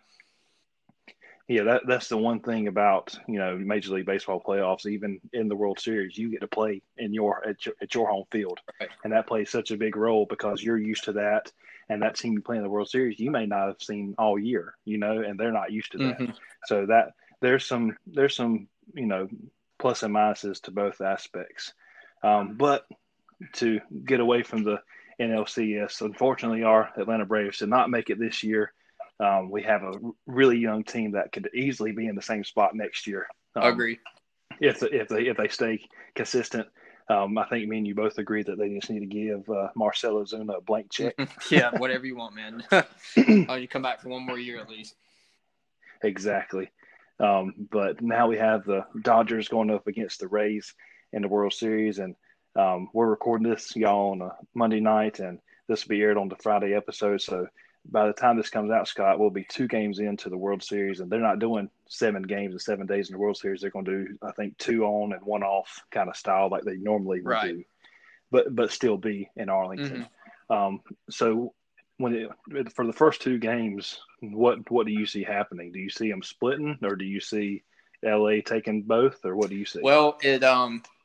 Yeah, that that's the one thing about, you know, Major League Baseball playoffs. Even in the World Series, you get to play in your at your, at your home field, Right. and that plays such a big role because you're used to that. And that team you play in the World Series, you may not have seen all year, you know, and they're not used to that. Mm-hmm. So that there's some there's some you know plus and minuses to both aspects. Um, but to get away from the N L C S, unfortunately, our Atlanta Braves did not make it this year. Um, we have a really young team that could easily be in the same spot next year. Um, Agree. If if they if they stay consistent, um, I think me and you both agree that they just need to give uh, Marcell Ozuna a blank check. Yeah, whatever you want, man. Oh, you come back for one more year at least. Exactly. Um, but now we have the Dodgers going up against the Rays in the World Series, and um, we're recording this, y'all, on a Monday night, and this will be aired on the Friday episode. So by the time this comes out, Scott, we'll be two games into the World Series, and they're not doing seven games in seven days in the World Series. They're going to do, I think, two on and one off kind of style like they normally would Right. do, but but still be in Arlington. Mm-hmm. Um, so when it, for the first two games, what what do you see happening? Do you see them splitting, or do you see L A taking both, or what do you see? Well, it um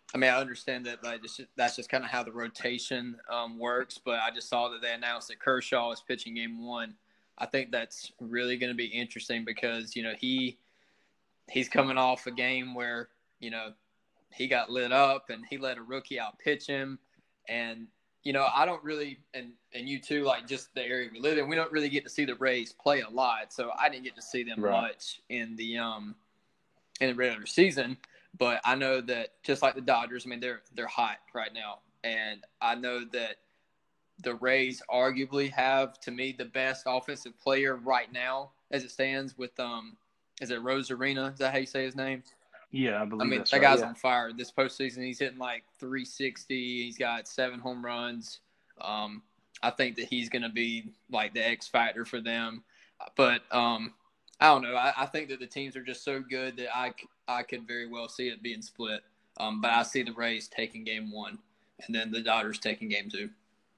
I mean, I understand that like just, that's just kind of how the rotation um, works, but I just saw that they announced that Kershaw is pitching game one. I think that's really going to be interesting because, you know, he he's coming off a game where, you know, he got lit up and he let a rookie out pitch him. And, you know, I don't really, and, and you too, like just the area we live in, we don't really get to see the Rays play a lot. So I didn't get to see them Right. much in the um in the regular season. But I know that just like the Dodgers, I mean, they're they're hot right now. And I know that the Rays arguably have, to me, the best offensive player right now as it stands with, um, is it Rosarina? Is that how you say his name? Yeah, I believe I mean, that's that right. guy's Yeah. on fire. This postseason, he's hitting like three sixty. He's got seven home runs. Um, I think that he's going to be like the X factor for them. But um, I don't know. I, I think that the teams are just so good that I, I could very well see it being split. Um, but I see the Rays taking game one and then the Dodgers taking game two.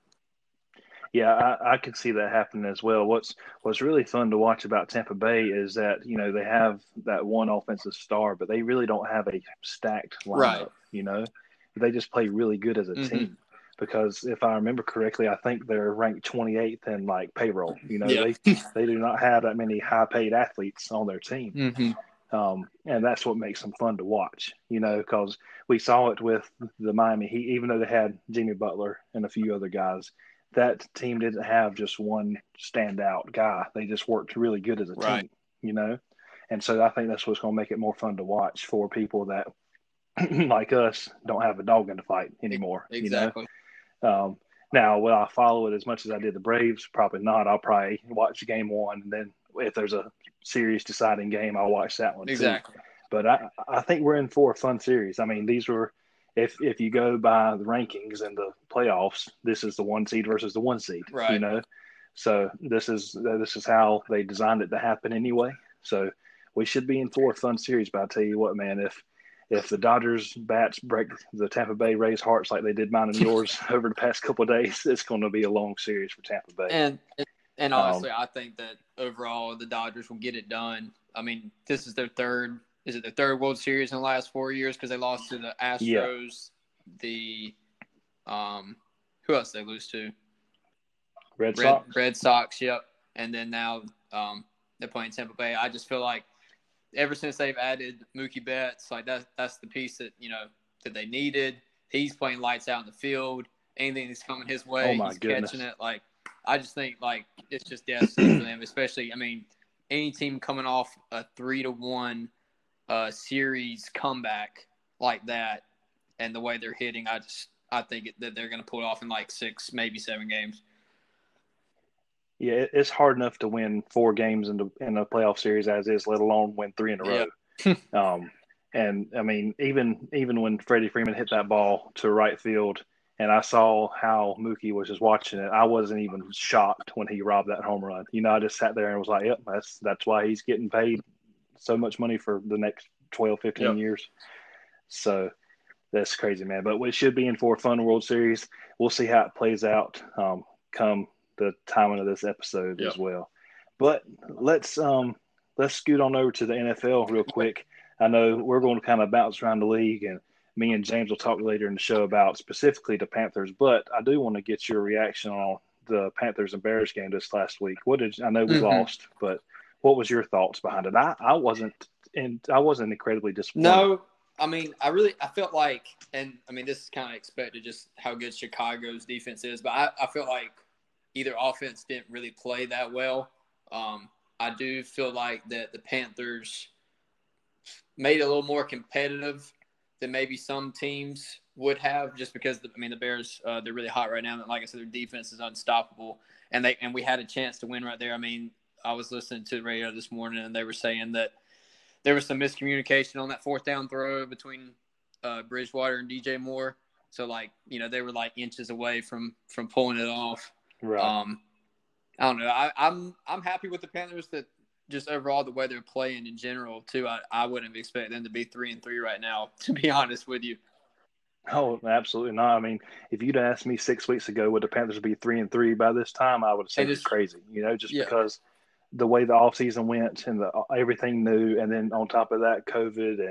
Yeah, I, I could see that happening as well. What's what's really fun to watch about Tampa Bay is that, you know, they have that one offensive star, but they really don't have a stacked lineup, Right. you know. They just play really good as a Mhm. team. Because if I remember correctly, I think they're ranked twenty-eighth in like payroll. You know, Yeah. they they do not have that many high paid athletes on their team. Mm-hmm. Um, and that's what makes them fun to watch, you know, because we saw it with the Miami Heat, even though they had Jimmy Butler and a few other guys, that team didn't have just one standout guy. They just worked really good as a Right. team, you know? And so I think that's what's going to make it more fun to watch for people that, like us, don't have a dog in the fight anymore, Exactly. you know? Um, now, will I follow it as much as I did the Braves? Probably not. I'll probably watch game one, and then if there's a series deciding game, I'll watch that one Exactly. too. But I, I think we're in for a fun series. I mean, these were, if if you go by the rankings and the playoffs, this is the one seed versus the one seed. Right. You know, so this is this is how they designed it to happen anyway. So we should be in for a fun series. But I tell you what, man, if if the Dodgers bats break the Tampa Bay Rays hearts like they did mine and yours over the past couple of days, it's going to be a long series for Tampa Bay. And and Um, honestly, I think that overall the Dodgers will get it done. I mean, this is their third. Is it their third World Series in the last four years? Because they lost to the Astros, the um, who else did they lose to? Red Red Sox. Red Sox. Yep. And then now um, they're playing Tampa Bay. I just feel like ever since they've added Mookie Betts, like that that's the piece that you know that they needed. He's playing lights out in the field. Anything that's coming his way, Oh, my he's goodness. catching it. Like I just think like it's just destiny for them. Especially, I mean, any team coming off a three to one uh, series comeback like that, and the way they're hitting, I just I think it, that they're going to pull it off in like six, maybe seven games. Yeah, it- it's hard enough to win four games in, the, in a playoff series as is, let alone win three in a row. Yeah. um, and I mean, even even when Freddie Freeman hit that ball to right field, and I saw how Mookie was just watching it, I wasn't even shocked when he robbed that home run. You know, I just sat there and was like, "Yep, that's that's why he's getting paid so much money for the next twelve, fifteen Yep. years." So that's crazy, man. But we should be in for a fun World Series. We'll see how it plays out um, come the timing of this episode Yep. as well. But let's um, let's scoot on over to the N F L real quick. I know we're going to kind of bounce around the league, and me and James will talk later in the show about specifically the Panthers. But I do want to get your reaction on the Panthers and Bears game this last week. What did I know we Mhm. lost, but what was your thoughts behind it? I, I wasn't and I wasn't incredibly disappointed. No, I mean, I really, I felt like, and I mean, this is kind of expected just how good Chicago's defense is, but I, I feel like either offense didn't really play that well. Um, I do feel like that the Panthers made it a little more competitive than maybe some teams would have, just because, the, I mean, the Bears, uh, they're really hot right now. And like I said, their defense is unstoppable. And they and we had a chance to win right there. I mean, I was listening to the radio this morning, and they were saying that there was some miscommunication on that fourth down throw between uh, Bridgewater and D J Moore. So, like, you know, they were like inches away from from pulling it off. Right. Um, I don't know. I, I'm I'm happy with the Panthers that just overall the way they're playing in general too. I, I wouldn't expect them to be three and three right now, to be honest with you. Oh, absolutely not. I mean, if you'd asked me six weeks ago, would the Panthers be three and three by this time? I would have said And it's it's- crazy. You know, just yeah. because the way the offseason went and the everything new, and then on top of that, COVID and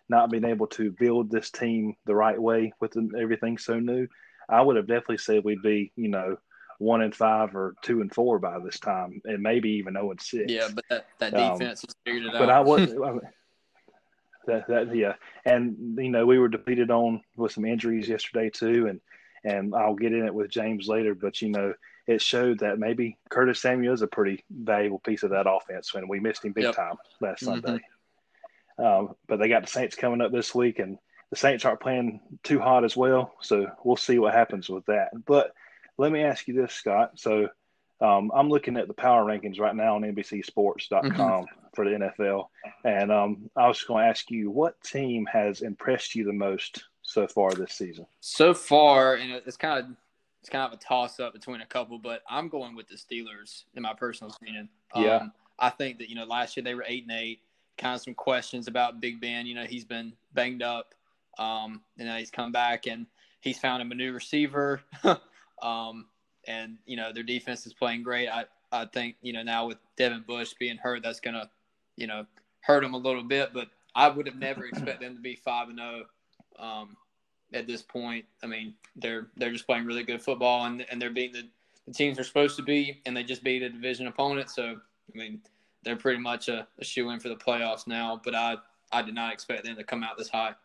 not being able to build this team the right way with everything so new, I would have definitely said we'd be, you know, one and five or two and four by this time, and maybe even zero and six. Yeah, but that, that Um, defense has figured it but out. I wasn't. I mean, that, that yeah, and you know we were depleted on with some injuries yesterday too, and and I'll get in it with James later. But you know it showed that maybe Curtis Samuel is a pretty valuable piece of that offense, when we missed him big Yep. time last Mhm. Sunday. Um, but they got the Saints coming up this week, and the Saints aren't playing too hot as well, so we'll see what happens with that. But let me ask you this, Scott. So um, I'm looking at the power rankings right now on N B C Sports dot com Mhm. for the N F L, and um, I was going to ask you, what team has impressed you the most so far this season? So far, and it's kind of it's kind of a toss up between a couple, but I'm going with the Steelers in my personal opinion. Yeah. Um, I think that you know last year they were eight and eight. Kind of some questions about Big Ben. You know, he's been banged up. Um, and now he's come back and he's found him a new receiver. um, and, you know, their defense is playing great. I, I think, you know, now with Devin Bush being hurt, that's going to, you know, hurt them a little bit. But I would have never expected them to be five and oh um, at this point. I mean, they're they're just playing really good football, and, and they're beating the, the teams they're supposed to be, and they just beat a division opponent. So, I mean – they're pretty much a, a shoe-in for the playoffs now, but I, I did not expect them to come out this high.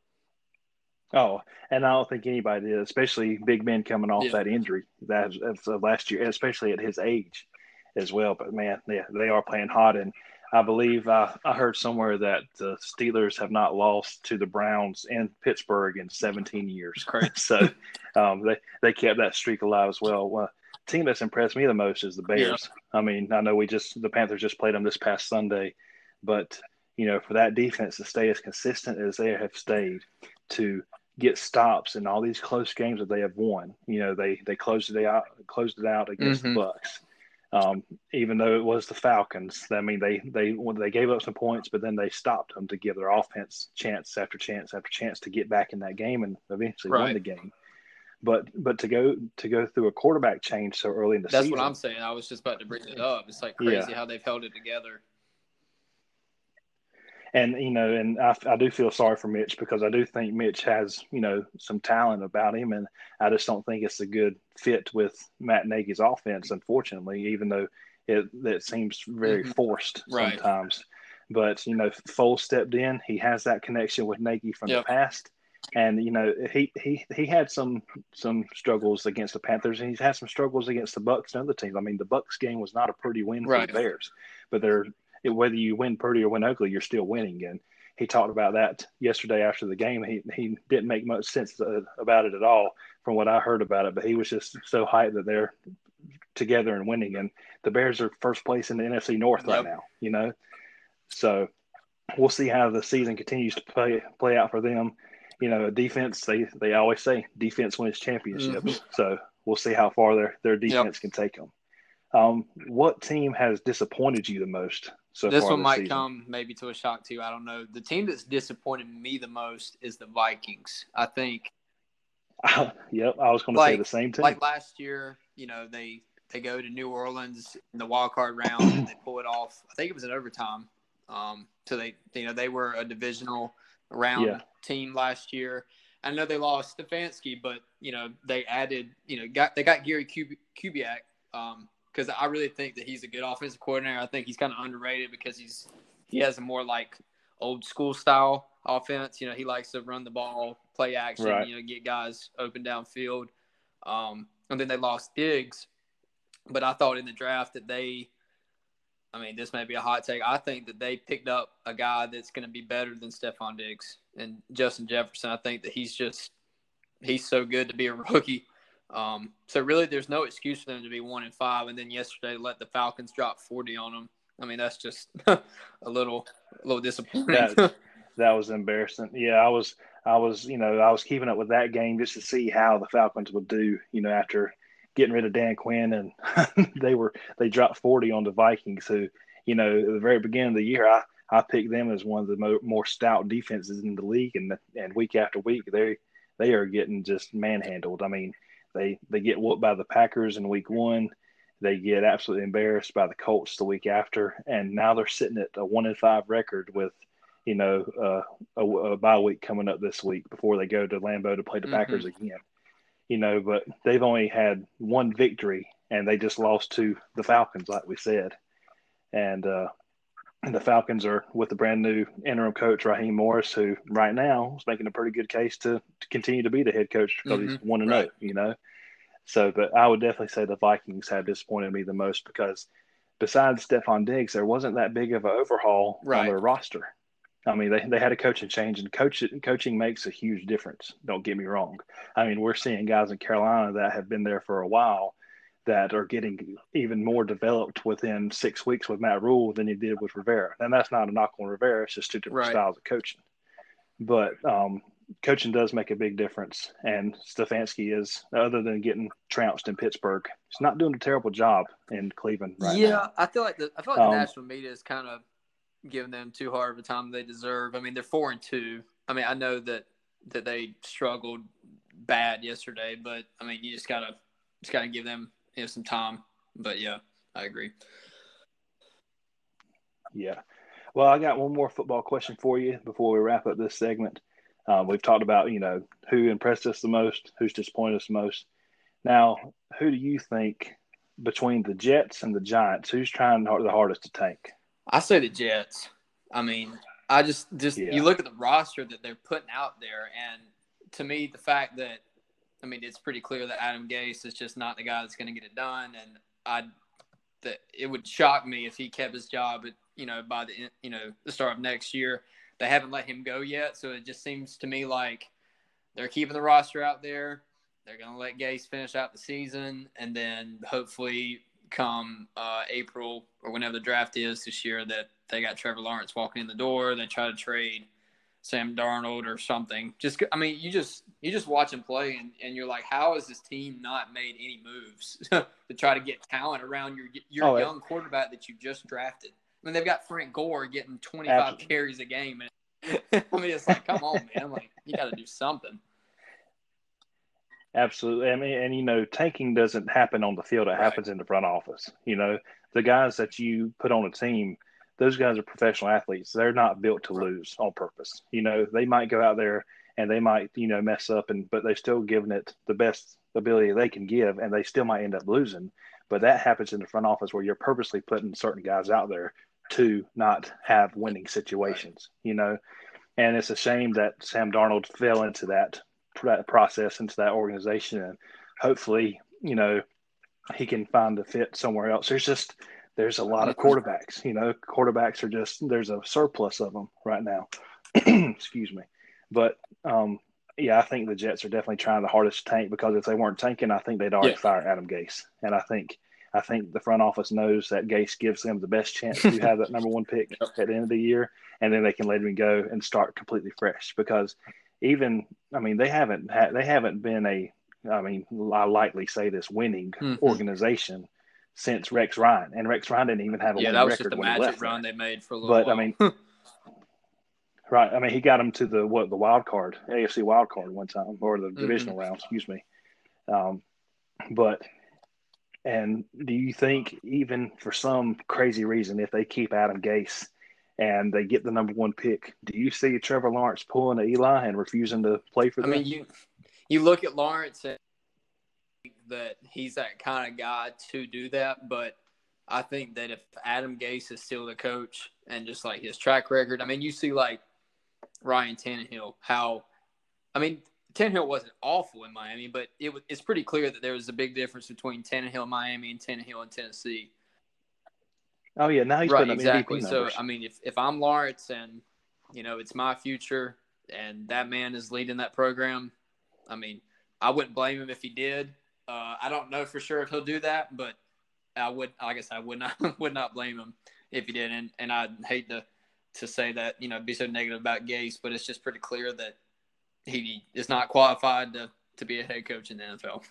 Oh, and I don't think anybody did, especially Big Ben coming off Yeah. that injury that of last year, especially at his age as well. But, man, yeah, they are playing hot. And I believe uh, I heard somewhere that the Steelers have not lost to the Browns in Pittsburgh in seventeen years. So um, they, they kept that streak alive as well. well team that's impressed me the most is the Bears. Yeah. I mean, I know we just the Panthers just played them this past Sunday, but you know, for that defense to stay as consistent as they have stayed, to get stops in all these close games that they have won. You know, they they closed it out closed it out against mm-hmm. the Bucks. Um, even though it was the Falcons, I mean, they they they gave up some points, but then they stopped them to give their offense chance after chance after chance to get back in that game and eventually right. win the game. But but to go to go through a quarterback change so early in the That's season. That's what I'm saying. I was just about to bring it up. It's like crazy yeah. how they've held it together. And, you know, and I, I do feel sorry for Mitch, because I do think Mitch has, you know, some talent about him. And I just don't think it's a good fit with Matt Nagy's offense, unfortunately, even though it, it seems very mm-hmm. forced right. sometimes. But, you know, Foles stepped in. He has that connection with Nagy from yep. the past. And, you know, he, he, he had some some struggles against the Panthers, and he's had some struggles against the Bucs and other teams. I mean, the Bucs game was not a pretty win right. for the Bears, but they're whether you win pretty or win ugly, you're still winning. And he talked about that yesterday after the game. He he didn't make much sense about it at all from what I heard about it, but he was just so hyped that they're together and winning. And the Bears are first place in the N F C North right yep. now, you know. So we'll see how the season continues to play play out for them. You know, defense, they, they always say defense wins championships. Mm-hmm. So we'll see how far their, their defense yep. can take them. Um, what team has disappointed you the most so this far one this might season? Come maybe to a shock to you. I don't know. The team that's disappointed me the most is the Vikings. I think. Uh, yep, I was going to like, say the same thing. Like last year, you know, they they go to New Orleans in the wild card round and they pull it off. I think it was in overtime. Um, so they, you know, they were a divisional round yeah. team last year. I know they lost Stefanski, but you know they added, you know, got they got Gary Kub- Kubiak. Um, because I really think that he's a good offensive coordinator. I think he's kind of underrated because he's he has a more like old school style offense. You know, he likes to run the ball, play action, right. you know, get guys open downfield. Um, and then they lost Diggs, but I thought in the draft that they, I mean, this may be a hot take. I think that they picked up a guy that's going to be better than Stephon Diggs and Justin Jefferson. I think that he's just he's so good to be a rookie. Um, so really, there's no excuse for them to be one and five. And then yesterday, let the Falcons drop forty on them. I mean, that's just a little, a little disappointing. That, that was embarrassing. Yeah, I was, I was, you know, I was keeping up with that game just to see how the Falcons would do. You know, after getting rid of Dan Quinn, and they were they dropped forty on the Vikings, who, you know, at the very beginning of the year, I I picked them as one of the mo- more stout defenses in the league, and and week after week, they they are getting just manhandled. I mean. They they get whooped by the Packers in week one. They get absolutely embarrassed by the Colts the week after. And now they're sitting at a one and five record with, you know, uh, a, a bye week coming up this week before they go to Lambeau to play the Mm-hmm. Packers again. You know, but they've only had one victory, and they just lost to the Falcons, like we said. And, uh, and the Falcons are with the brand new interim coach, Raheem Morris, who right now is making a pretty good case to, to continue to be the head coach because Mm-hmm. he's one and Right. oh, you know. So, but I would definitely say the Vikings have disappointed me the most because besides Stephon Diggs, there wasn't that big of an overhaul Right. on their roster. I mean, they, they had a coaching change, and coach, coaching makes a huge difference. Don't get me wrong. I mean, we're seeing guys in Carolina that have been there for a while that are getting even more developed within six weeks with Matt Rule than you did with Rivera. And that's not a knock on Rivera. It's just two different Right. styles of coaching. But um, coaching does make a big difference. And Stefanski is, other than getting trounced in Pittsburgh, he's not doing a terrible job in Cleveland right yeah, now. I feel like the I feel like Um, the national media is kind of giving them too hard of a time they deserve. I mean, they're four and two. I mean, I know that that they struggled bad yesterday, but I mean, you just gotta just gotta give them you know some time. But yeah, I agree. Yeah. Well, I got one more football question for you before we wrap up this segment. Uh, we've talked about, you know, who impressed us the most, who's disappointed us the most. Now, who do you think between the Jets and the Giants, who's trying the hardest to tank? I say the Jets. I mean, I just just Yeah. you look at the roster that they're putting out there, and to me, the fact that I mean, it's pretty clear that Adam Gase is just not the guy that's going to get it done, and I that it would shock me if he kept his job at you know by the you know the start of next year. They haven't let him go yet, so it just seems to me like they're keeping the roster out there. They're going to let Gase finish out the season, and then hopefully come uh, April or whenever the draft is this year that they got Trevor Lawrence walking in the door. They try to trade Sam Darnold or something. Just, I mean, you just you just watch him play, and, and you're like, how has this team not made any moves to try to get talent around your your Oh, young quarterback that you just drafted? I mean, they've got Frank Gore getting twenty-five Absolutely. carries a game, and I mean, it's like, come on, man, like you got to do something. Absolutely. I mean, and, you know, tanking doesn't happen on the field. It Right. happens in the front office. You know, the guys that you put on a team, those guys are professional athletes. They're not built to lose on purpose. You know, they might go out there and they might, you know, mess up, and but they're still giving it the best ability they can give, and they still might end up losing. But that happens in the front office where you're purposely putting certain guys out there to not have winning situations, you know. And it's a shame that Sam Darnold fell into that that process, into that organization, and hopefully, you know, he can find a fit somewhere else. There's just there's a lot of quarterbacks. You know, quarterbacks are just there's a surplus of them right now. Excuse me, but um, yeah, I think the Jets are definitely trying the hardest to tank, because if they weren't tanking, I think they'd already Yeah. fire Adam Gase, and I think. I think the front office knows that Gase gives them the best chance to have that number one pick at the end of the year, and then they can let him go and start completely fresh. Because even, I mean, they haven't ha- they haven't been a, I mean, I likely say this, winning Mm-hmm. organization since Rex Ryan, and Rex Ryan didn't even have a Yeah, winning that was just record the when he magic left run there. they made for a little But while. I mean, right? I mean, he got them to the what the wild card, A F C wild card one time, or the divisional round, excuse me. Um, but. And do you think, even for some crazy reason, if they keep Adam Gase and they get the number one pick, do you see Trevor Lawrence pulling a Eli and refusing to play for I them? mean, you you look at Lawrence and think that he's that kind of guy to do that, but I think that if Adam Gase is still the coach and just like his track record, I mean, you see like Ryan Tannehill, how I mean. Tannehill wasn't awful in Miami, but it was, it's pretty clear that there was a big difference between Tannehill in Miami and Tannehill in Tennessee. Oh, yeah, now he's Right, putting up exactly. M V P So, numbers. I mean, if, if I'm Lawrence and, you know, it's my future and that man is leading that program, I mean, I wouldn't blame him if he did. Uh, I don't know for sure if he'll do that, but I would, I guess I would not would not blame him if he did. And, and I'd hate to, to say that, you know, be so negative about Gase, but it's just pretty clear that he is not qualified to, to be a head coach in the N F L.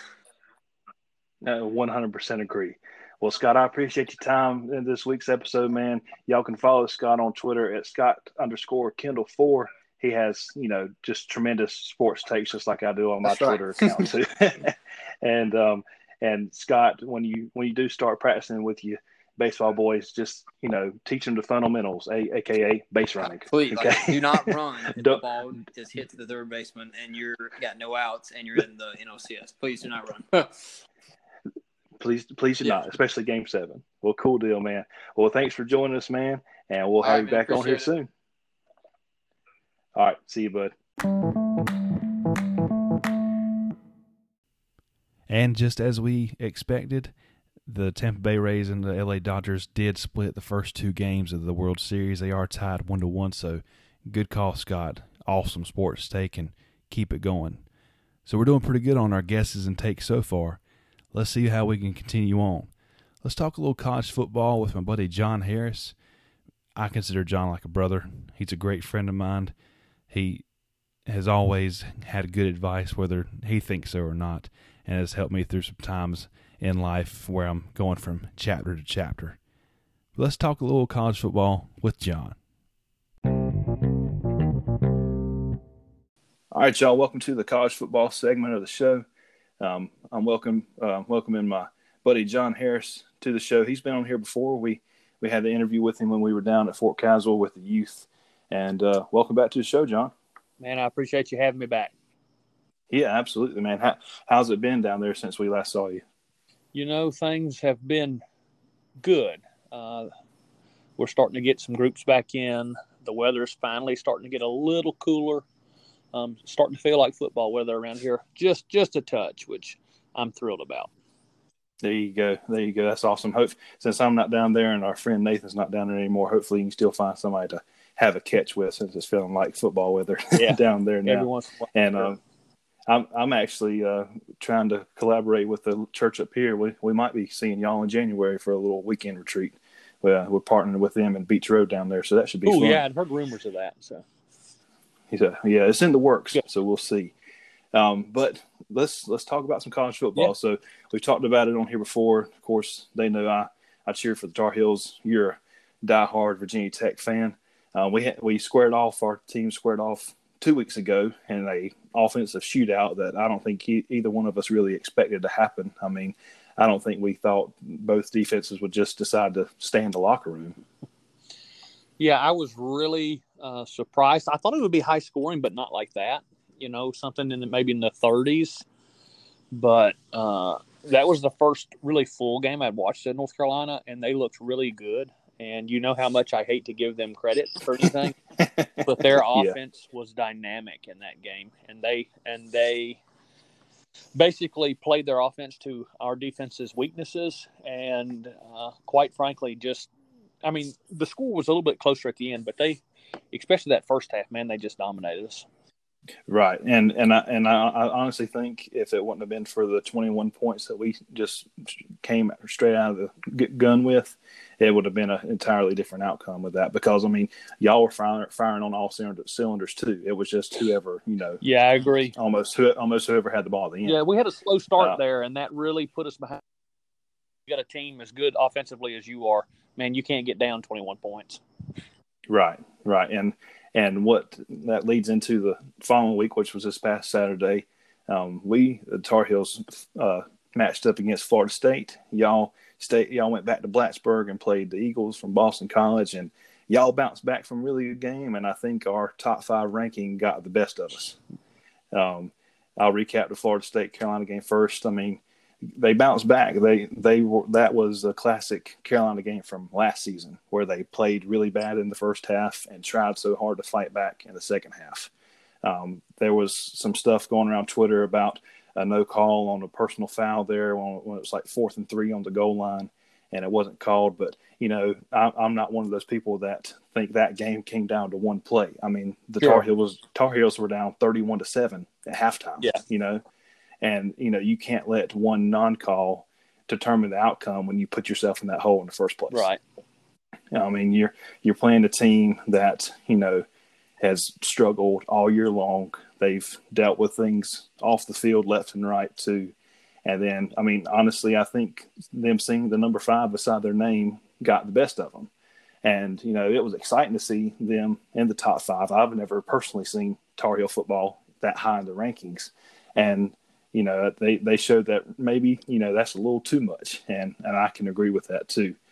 No, one hundred percent agree. Well, Scott, I appreciate your time in this week's episode, man. Y'all can follow Scott on Twitter at Scott underscore Kendall four. He has, you know, just tremendous sports takes, just like I do on my That's right. Twitter account too. and um, and Scott, when you when you do start practicing with you baseball boys, just, you know, teach them the fundamentals, a, aka base running. Please, Okay? like, do not run if the Don't- ball is hit to the third baseman and you're got no outs and you're in the N L C S. Please do not run. Please, please do Yeah. not, especially game seven. Well, cool deal, man. Well, thanks for joining us, man, and we'll All have right, you man, back on here appreciate it. soon. All right, see you, bud. And just as we expected, the Tampa Bay Rays and the L A Dodgers did split the first two games of the World Series. They are tied one to one, so good call, Scott. Awesome sports take, and keep it going. So we're doing pretty good on our guesses and takes so far. Let's see how we can continue on. Let's talk a little college football with my buddy John Harris. I consider John like a brother. He's a great friend of mine. He has always had good advice, whether he thinks so or not, and has helped me through some times in life where I'm going from chapter to chapter. But let's talk a little college football with John. All right, y'all. Welcome to the college football segment of the show. Um, I'm welcome uh, welcoming my buddy John Harris to the show. He's been on here before. We we had the interview with him when we were down at Fort Caswell with the youth. And uh, welcome back to the show, John. Man, I appreciate you having me back. Yeah, absolutely, man. How, how's it been down there since we last saw you? You know, things have been good. Uh, we're starting to get some groups back in. The weather's finally starting to get a little cooler. Um, starting to feel like football weather around here, just just a touch, which I'm thrilled about. There you go. There you go. That's awesome. Hope since I'm not down there and our friend Nathan's not down there anymore, hopefully you can still find somebody to have a catch with since it's feeling like football weather Yeah. down there now. Every once in a while. And um, I'm I'm actually uh, trying to collaborate with the church up here. We we might be seeing y'all in January for a little weekend retreat. We, uh, we're partnering with them in Beach Road down there, so that should be Oh fun. yeah, I'd heard rumors of that. So He said, yeah, it's in the works, Good. so we'll see. Um, but let's let's talk about some college football. Yeah. So we've talked about it on here before. Of course, they know I, I cheer for the Tar Heels. You're a diehard Virginia Tech fan. Uh, we had, we squared off, our team squared off two weeks ago in a offensive shootout that I don't think he, either one of us really expected to happen. I mean, I don't think we thought both defenses would just decide to stay in the locker room. yeah, I was really uh, surprised. I thought it would be high scoring, but not like that. You know, something in the, maybe in the thirties. But uh, that was the first really full game I'd watched at North Carolina, and they looked really good. And you know how much I hate to give them credit for anything, but their Yeah. offense was dynamic in that game, and they and they basically played their offense to our defense's weaknesses. And uh, quite frankly, just I mean, the score was a little bit closer at the end, but they, especially that first half, man, they just dominated us. Right, and and I and I, I honestly think if it wouldn't have been for the twenty-one points that we just came straight out of the gun with, it would have been an entirely different outcome with that. Because I mean, y'all were firing, firing on all cylinders too. It was just whoever, you know. Yeah, I agree. Almost who, almost whoever had the ball at the end. Yeah, we had a slow start Uh, there, and that really put us behind. You got a team as good offensively as you are, man. You can't get down twenty-one points. Right, right, and and what that leads into the following week, which was this past Saturday, um, we the Tar Heels uh, matched up against Florida State. Y'all state y'all went back to Blacksburg and played the Eagles from Boston College, and y'all bounced back from a really good game. And I think our top five ranking got the best of us. Um, I'll recap the Florida State Carolina game first. I mean, they bounced back. They they were that was a classic Carolina game from last season where they played really bad in the first half and tried so hard to fight back in the second half. Um, there was some stuff going around Twitter about a no call on a personal foul there when, when it was like fourth and three on the goal line, and it wasn't called. But you know, I, I'm not one of those people that think that game came down to one play. I mean, the Sure. Tar Heels Tar Heels were down thirty-one to seven at halftime. Yeah. You know. And, you know, you can't let one non-call determine the outcome when you put yourself in that hole in the first place. Right. I mean, you're you're playing a team that, you know, has struggled all year long. They've dealt with things off the field left and right, too. And then, I mean, honestly, I think them seeing the number five beside their name got the best of them. And, you know, it was exciting to see them in the top five. I've never personally seen Tar Heel football that high in the rankings. And, you know, they, they showed that maybe, you know, that's a little too much. And, and I can agree with that too.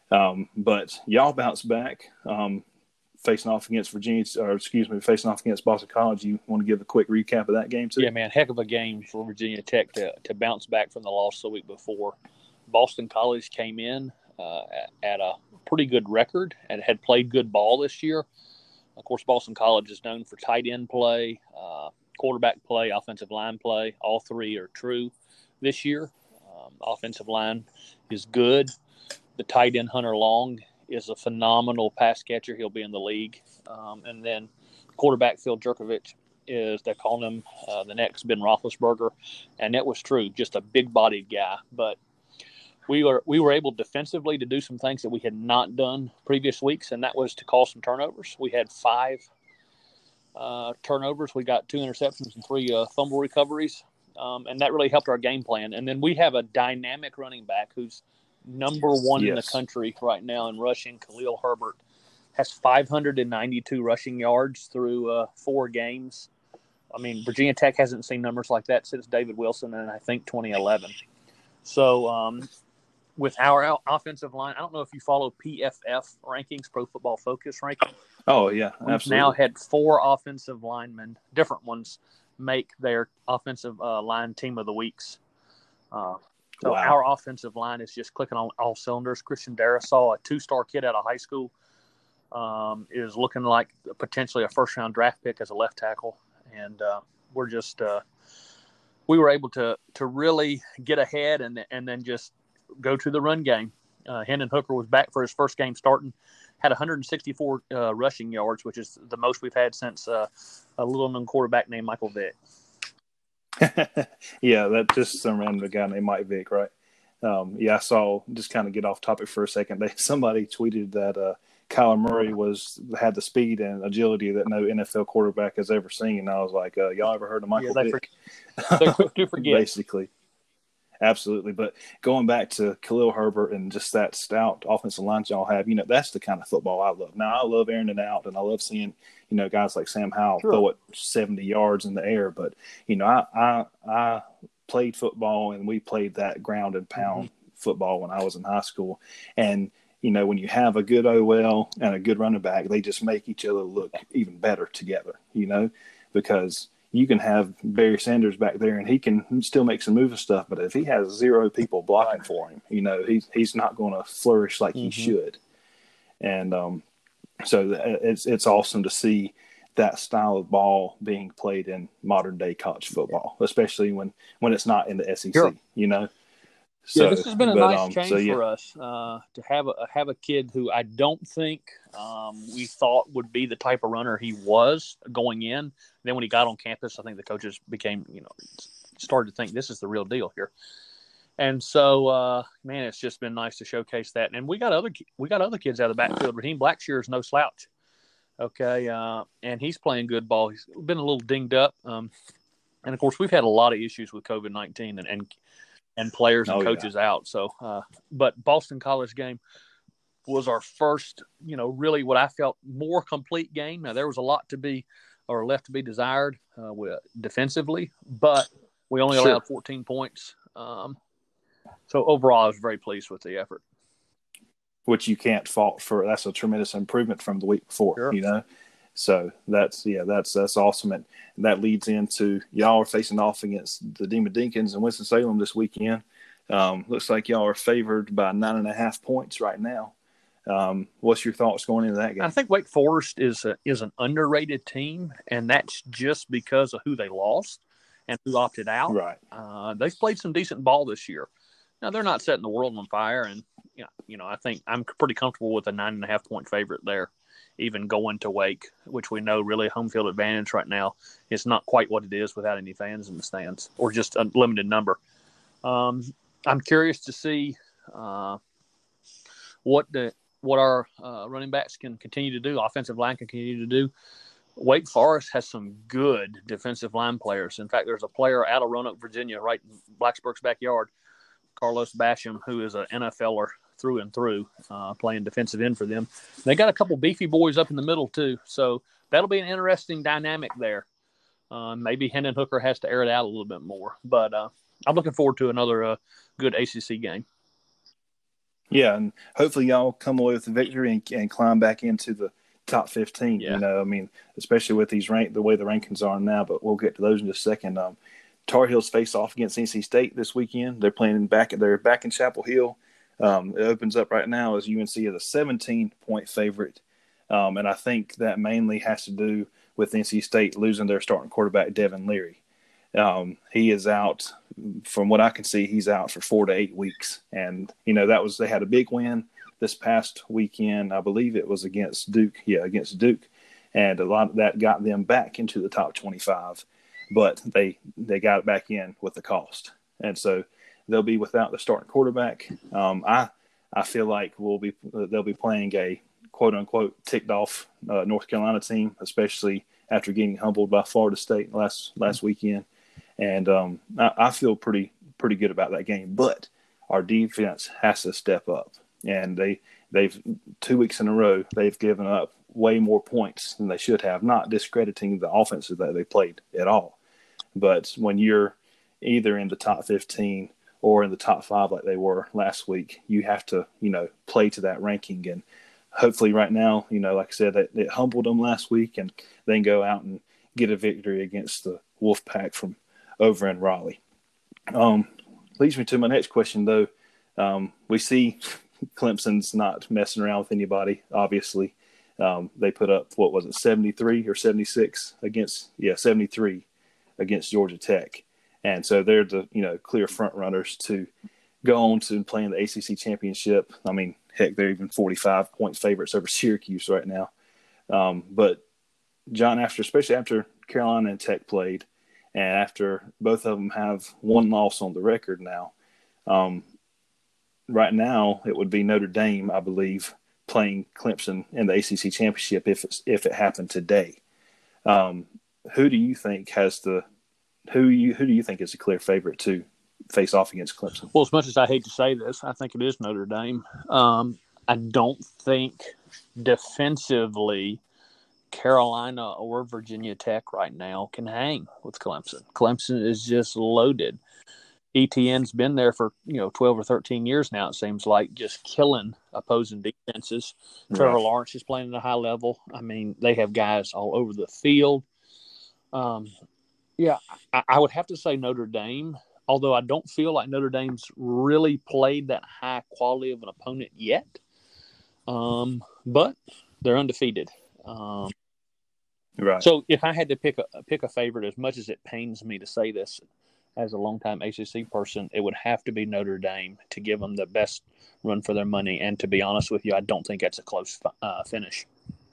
Um, but y'all bounce back, um, facing off against Virginia, or excuse me, facing off against Boston College. You want to give a quick recap of that game too? Yeah, man, heck of a game for Virginia Tech to, to bounce back from the loss the week before. Boston College came in uh, at, at a pretty good record and had played good ball this year. Of course, Boston College is known for tight end play, uh, quarterback play, offensive line play. All three are true this year. Um, offensive line is good. The tight end Hunter Long is a phenomenal pass catcher. He'll be in the league. Um, and then quarterback Phil Jerkovich is, they're calling him uh, the next Ben Roethlisberger. And that was true, just a big-bodied guy. But we were we were able defensively to do some things that we had not done previous weeks, and that was to cause some turnovers. We had five uh, turnovers. We got two interceptions and three uh, fumble recoveries, um, and that really helped our game plan. And then we have a dynamic running back who's number one yes. in the country right now in rushing. Khalil Herbert has five hundred ninety-two rushing yards through uh, four games. I mean, Virginia Tech hasn't seen numbers like that since David Wilson in, I think, twenty eleven. So um, with our offensive line, I don't know if you follow P F F rankings, Pro Football Focus rankings. Oh, yeah, We've absolutely. now had four offensive linemen, different ones, make their offensive uh, line team of the weeks. Uh, so wow. Our offensive line is just clicking on all cylinders. Christian Darrisaw, a two-star kid out of high school, um, is looking like potentially a first-round draft pick as a left tackle. And uh, we're just uh, – we were able to to really get ahead and and then just go to the run game. Uh, Hendon Hooker was back for his first game starting, had one hundred sixty-four uh, rushing yards, which is the most we've had since uh, a little-known quarterback named Michael Vick. Yeah, that just some random guy named Mike Vick, right? Um, yeah, I saw, just kind of get off topic for a second, they, somebody tweeted that uh, Kyler Murray was had the speed and agility that no N F L quarterback has ever seen. And I was like, uh, y'all ever heard of Michael yeah, they Vick? For, they're quick to forget. Basically. Absolutely. But going back to Khalil Herbert and just that stout offensive line y'all have, you know, that's the kind of football I love. Now, I love airing it out, and I love seeing, you know, guys like Sam Howell sure. throw it seventy yards in the air. But, you know, I I, I played football, and we played that ground and pound mm-hmm. football when I was in high school. And, you know, when you have a good O L and a good running back, they just make each other look even better together, you know, because – you can have Barry Sanders back there, and he can still make some moving stuff. But if he has zero people blocking for him, you know, he's he's not going to flourish like mm-hmm. he should. And um, so it's it's awesome to see that style of ball being played in modern day college football, especially when, when it's not in the S E C. Sure. You know. So, yeah, this has been a but, nice um, change so, yeah. for us uh, to have a have a kid who I don't think um, we thought would be the type of runner he was going in. Then when he got on campus, I think the coaches became, you know, started to think this is the real deal here. And so, uh, man, it's just been nice to showcase that. And we got other we got other kids out of the backfield. Raheem Blackshear is no slouch, okay, uh, and he's playing good ball. He's been a little dinged up, um, and of course, we've had a lot of issues with COVID nineteen and. and and players and oh, coaches yeah. out. So, uh, but Boston College game was our first, you know, really what I felt more complete game. Now there was a lot to be, or left to be desired uh, with, defensively, but we only sure. allowed fourteen points. Um, so overall, I was very pleased with the effort. Which you can't fault for. That's a tremendous improvement from the week before, sure. you know? So that's, yeah, that's, that's awesome. And that leads into y'all are facing off against the Demon Deacons in Winston-Salem this weekend. Um, looks like y'all are favored by nine and a half points right now. Um, what's your thoughts going into that game? I think Wake Forest is a, is an underrated team, and that's just because of who they lost and who opted out. Right. Uh, they've played some decent ball this year. Now they're not setting the world on fire, and you know, you know, I think I'm pretty comfortable with a nine and a half point favorite there. Even going to Wake, which we know really home field advantage right now is not quite what it is without any fans in the stands or just a limited number. Um, I'm curious to see uh, what the what our uh, running backs can continue to do, offensive line can continue to do. Wake Forest has some good defensive line players. In fact, there's a player out of Roanoke, Virginia, right in Blacksburg's backyard, Carlos Basham, who is an N F L er through and through, uh, playing defensive end for them. They got a couple beefy boys up in the middle too, so that'll be an interesting dynamic there. Uh, maybe Hendon Hooker has to air it out a little bit more, but uh, I'm looking forward to another uh, good A C C game. Yeah, and hopefully y'all come away with a victory and, and climb back into the top fifteen. Yeah. You know, I mean, especially with these rank the way the rankings are now. But we'll get to those in just a second. Um, Tar Heels face off against N C State this weekend. They're playing back. They're back in Chapel Hill. Um, it opens up right now as U N C is a seventeen point favorite, um, and I think that mainly has to do with N C State losing their starting quarterback Devin Leary. Um, he is out, from what I can see, he's out for four to eight weeks. And, you know, that was, they had a big win this past weekend. I believe it was against Duke. Yeah, against Duke. And a lot of that got them back into the top twenty-five, but they, they got it back in with the cost. And so they'll be without the starting quarterback. Um, I, I feel like we'll be, they'll be playing a quote unquote ticked off uh, North Carolina team, especially after getting humbled by Florida State last, last weekend. And um, I, I feel pretty pretty good about that game. But our defense has to step up. And they, they've two weeks in a row, they've given up way more points than they should have, not discrediting the offenses that they played at all. But when you're either in the top fifteen or in the top five like they were last week, you have to, you know, play to that ranking. And hopefully right now, you know, like I said, it, it humbled them last week, and they can go out and get a victory against the Wolfpack from over in Raleigh. Um, leads me to my next question, though. Um, we see Clemson's not messing around with anybody, obviously. Um, they put up, what was it, seventy-three or seventy-six against, yeah, seventy-three against Georgia Tech. And so they're the, you know, clear front runners to go on to play in the A C C championship. I mean, heck, they're even forty-five point favorites over Syracuse right now. Um, but John, after, especially after Carolina and Tech played, and after both of them have one loss on the record now, um, right now it would be Notre Dame, I believe, playing Clemson in the A C C championship if it's, if it happened today. Um, who do you think has the who you who do you think is a clear favorite to face off against Clemson? Well, as much as I hate to say this, I think it is Notre Dame. Um, I don't think defensively Carolina or Virginia Tech right now can hang with Clemson. Clemson is just loaded. E T N's been there for, you know, twelve or thirteen years now, it seems like, just killing opposing defenses. Right. Trevor Lawrence is playing at a high level. I mean, they have guys all over the field. Um, yeah, I, I would have to say Notre Dame, although I don't feel like Notre Dame's really played that high quality of an opponent yet. Um, but they're undefeated. Um, right. So if I had to pick a pick a favorite, as much as it pains me to say this as a longtime A C C person, it would have to be Notre Dame to give them the best run for their money. And to be honest with you, I don't think that's a close uh, finish.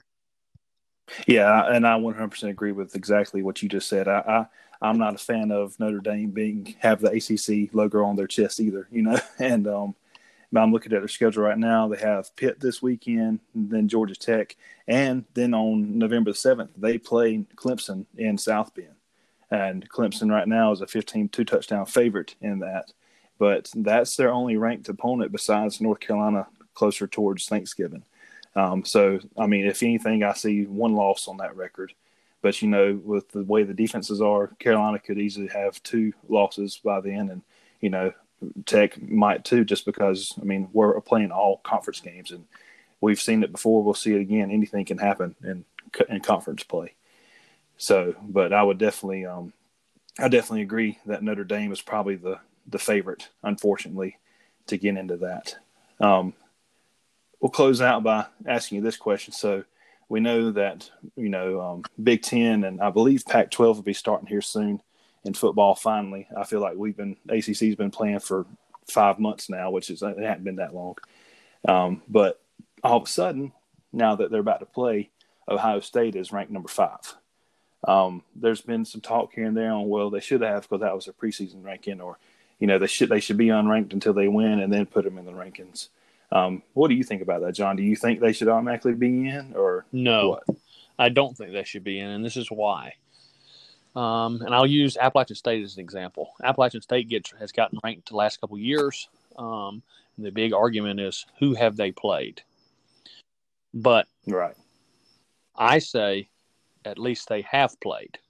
Yeah, and I one hundred percent agree with exactly what you just said. I, I I'm not a fan of Notre Dame being have the A C C logo on their chest either, you know. And um, I'm looking at their schedule right now. They have Pitt this weekend, and then Georgia Tech, and then on November the seventh, they play Clemson in South Bend. And Clemson right now is a fifteen two touchdown favorite in that, but that's their only ranked opponent besides North Carolina, closer towards Thanksgiving. Um, so, I mean, if anything, I see one loss on that record. But, you know, with the way the defenses are, Carolina could easily have two losses by then. And, you know, Tech might too, just because, I mean, we're playing all conference games. And we've seen it before. We'll see it again. Anything can happen in, in conference play. So, but I would definitely um, – I definitely agree that Notre Dame is probably the, the favorite, unfortunately, to get into that. Um We'll close out by asking you this question. So we know that, you know, um, Big Ten and I believe Pac twelve will be starting here soon in football finally. I feel like we've been – A C C's been playing for five months now, which is – it hasn't been that long. Um, but all of a sudden, now that they're about to play, Ohio State is ranked number five. Um, there's been some talk here and there on, well, they should have because that was a preseason ranking, or, you know, they should they should be unranked until they win and then put them in the rankings. Um, what do you think about that, John? Do you think they should automatically be in, or no? What? I don't think they should be in, and this is why. Um, and I'll use Appalachian State as an example. Appalachian State gets has gotten ranked the last couple of years. Um, and the big argument is, who have they played? But right, I say at least they have played.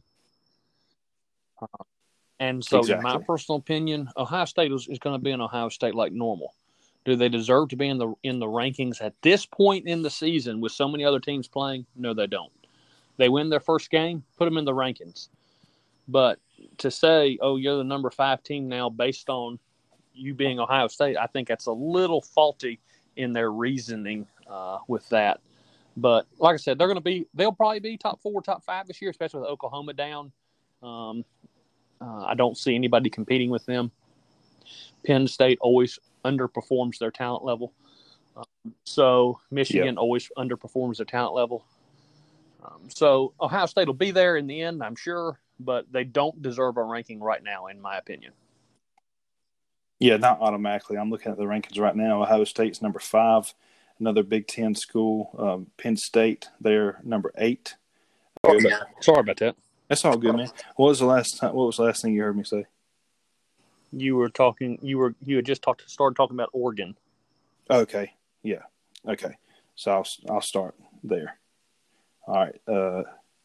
Uh, and so, exactly. In my personal opinion, Ohio State is, is going to be an Ohio State like normal. Do they deserve to be in the in the rankings at this point in the season with so many other teams playing? No, they don't. They win their first game, put them in the rankings. But to say, oh, you're the number five team now based on you being Ohio State, I think that's a little faulty in their reasoning uh, with that. But like I said, they're going to be, they'll probably be top four, top five this year, especially with Oklahoma down. Um, uh, I don't see anybody competing with them. Penn State always underperforms their talent level. Um, so Michigan yeah. always underperforms their talent level. Um, so Ohio State will be there in the end, I'm sure, but they don't deserve a ranking right now, in my opinion. Yeah, not automatically. I'm looking at the rankings right now. Ohio State's number five. Another Big Ten school, um, Penn State, they're number eight. Sorry, Sorry about that. That's all good, man. What was the last time? What was the last thing you heard me say? You were talking. You were. You had just talked. Started talking about Oregon. Okay. Yeah. Okay. So I'll I'll start there. All right. Uh,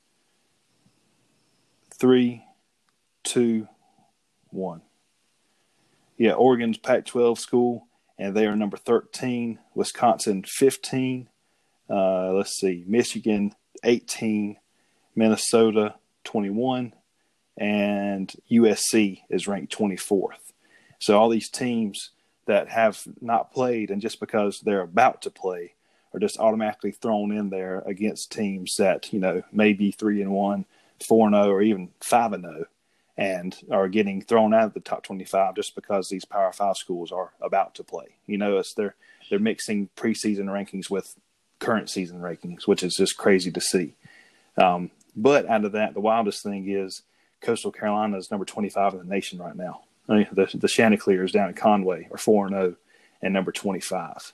three, two, one. Yeah, Oregon's Pac twelve school, and they are number thirteen. Wisconsin, fifteen. Uh, let's see. Michigan, eighteen. Minnesota, twenty-one. And U S C is ranked twenty-fourth. So all these teams that have not played, and just because they're about to play, are just automatically thrown in there against teams that, you know, may be three and one, four and zero, or even five and zero, and are getting thrown out of the top twenty-five just because these Power Five schools are about to play. You know, it's they're they're mixing preseason rankings with current season rankings, which is just crazy to see. Um, but out of that, the wildest thing is Coastal Carolina is number twenty-five in the nation right now. I mean, the the Chanticleers down in Conway are four and zero and number twenty-five.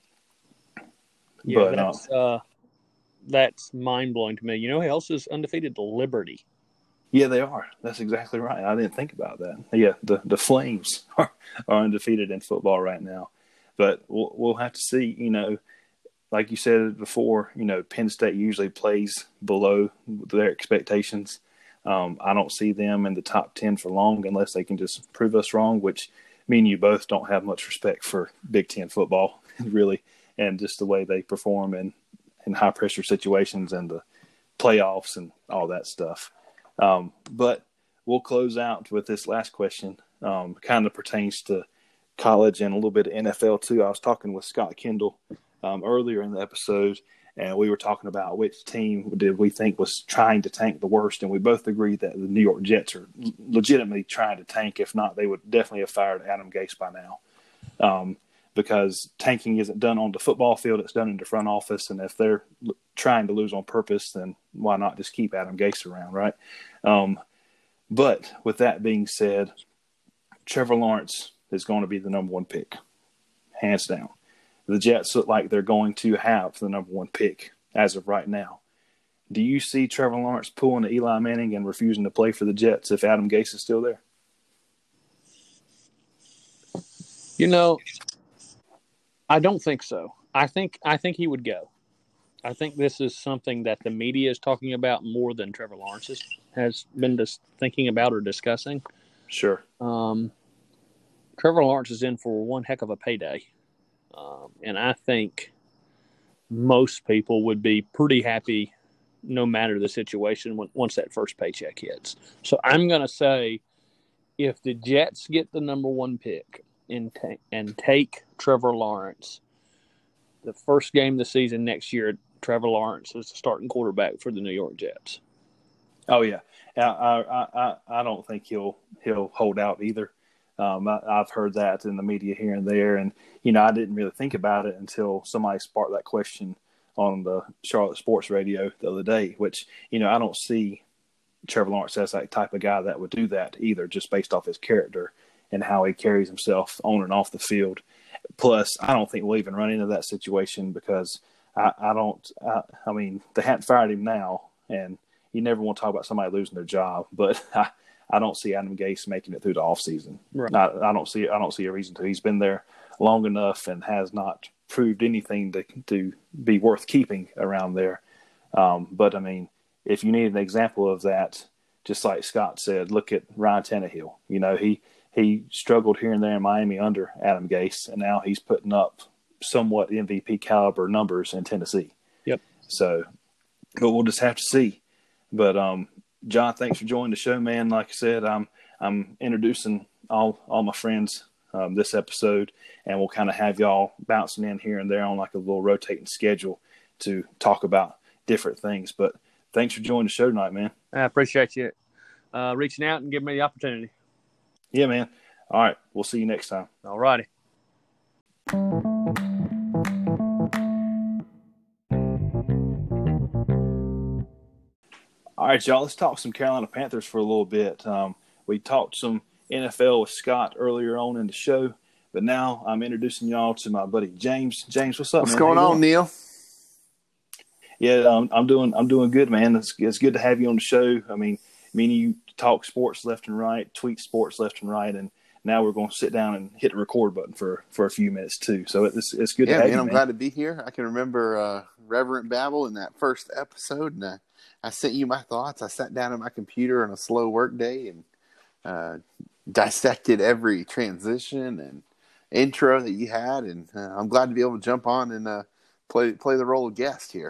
Yeah, but, that's uh, uh, that's mind blowing to me. You know who else is undefeated? The Liberty. Yeah, they are. That's exactly right. I didn't think about that. Yeah, the the Flames are, are undefeated in football right now, but we'll we'll have to see. You know, like you said before, you know, Penn State usually plays below their expectations. Um, I don't see them in the top ten for long unless they can just prove us wrong, which me and you both don't have much respect for Big Ten football, really, and just the way they perform in, in high-pressure situations and the playoffs and all that stuff. Um, but we'll close out with this last question. Um, kind of pertains to college and a little bit of N F L, too. I was talking with Scott Kendall um, earlier in the episode, and we were talking about which team did we think was trying to tank the worst, and we both agreed that the New York Jets are legitimately trying to tank. If not, they would definitely have fired Adam Gase by now, um, because tanking isn't done on the football field; it's done in the front office. And if they're trying to lose on purpose, then why not just keep Adam Gase around, right? Um, but with that being said, Trevor Lawrence is going to be the number one pick, hands down. The Jets look like they're going to have the number one pick as of right now. Do you see Trevor Lawrence pulling the Eli Manning and refusing to play for the Jets if Adam Gase is still there? You know, I don't think so. I think I think he would go. I think this is something that the media is talking about more than Trevor Lawrence is, has been dis- thinking about or discussing. Sure. Um, Trevor Lawrence is in for one heck of a payday. Um, and I think most people would be pretty happy no matter the situation when, once that first paycheck hits. So I'm going to say if the Jets get the number one pick and, ta- and take Trevor Lawrence, the first game of the season next year, Trevor Lawrence is the starting quarterback for the New York Jets. Oh, yeah. I, I, I, I don't think he'll he'll hold out either. Um, I, I've heard that in the media here and there, and you know I didn't really think about it until somebody sparked that question on the Charlotte Sports Radio the other day. Which you know I don't see Trevor Lawrence as that type of guy that would do that either, just based off his character and how he carries himself on and off the field. Plus, I don't think we'll even run into that situation because I, I don't. I, I mean, they hadn't fired him now, and you never want to talk about somebody losing their job, but. I, I don't see Adam Gase making it through the offseason. Right. I, I don't see I don't see a reason to. He's been there long enough and has not proved anything to to be worth keeping around there. Um, but I mean, if you need an example of that, just like Scott said, look at Ryan Tannehill. You know, he he struggled here and there in Miami under Adam Gase, and now he's putting up somewhat M V P caliber numbers in Tennessee. Yep. So, but we'll just have to see. But um, John, thanks for joining the show, man. Like I said, I'm I'm introducing all all my friends um, this episode, and we'll kind of have y'all bouncing in here and there on like a little rotating schedule to talk about different things. But thanks for joining the show tonight, man. I appreciate you uh, reaching out and giving me the opportunity. Yeah, man. All right. We'll see you next time. All righty. All right, y'all. Let's talk some Carolina Panthers for a little bit. Um, we talked some N F L with Scott earlier on in the show, but now I'm introducing y'all to my buddy James. James, what's up, What's man? going on, doing? Neil? Yeah, um, I'm doing. I'm doing good, man. It's, it's good to have you on the show. I mean, me and you talk sports left and right, tweet sports left and right, and now we're going to sit down and hit the record button for, for a few minutes too. So it's it's good Yeah, to have man, you, I'm man. glad to be here. I can remember uh, Reverend Babel in that first episode, and I, I sent you my thoughts. I sat down at my computer on a slow work day and uh, dissected every transition and intro that you had, and uh, I'm glad to be able to jump on and uh, play play the role of guest here.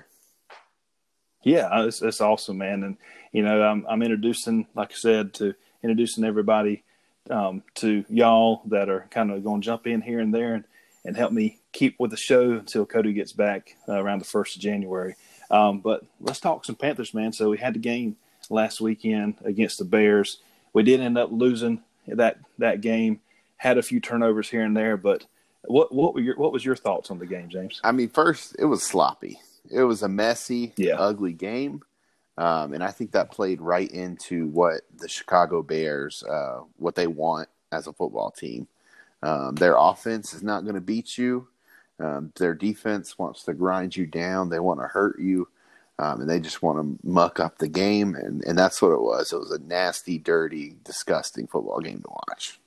Yeah, it's, it's awesome, man. And, you know, I'm, I'm introducing, like I said, to introducing everybody um, to y'all that are kind of going to jump in here and there and, and help me keep with the show until Cody gets back uh, around the first of January. Um, but let's talk some Panthers, man. So we had the game last weekend against the Bears. We did end up losing that that game, had a few turnovers here and there. But what what were your, what was your thoughts on the game, James? I mean, first, it was sloppy. It was a messy, Yeah. ugly game. Um, and I think that played right into what the Chicago Bears, uh, what they want as a football team. Um, their offense is not going to beat you. Um, their defense wants to grind you down. They want to hurt you. Um, and they just want to muck up the game. And, and that's what it was. It was a nasty, dirty, disgusting football game to watch.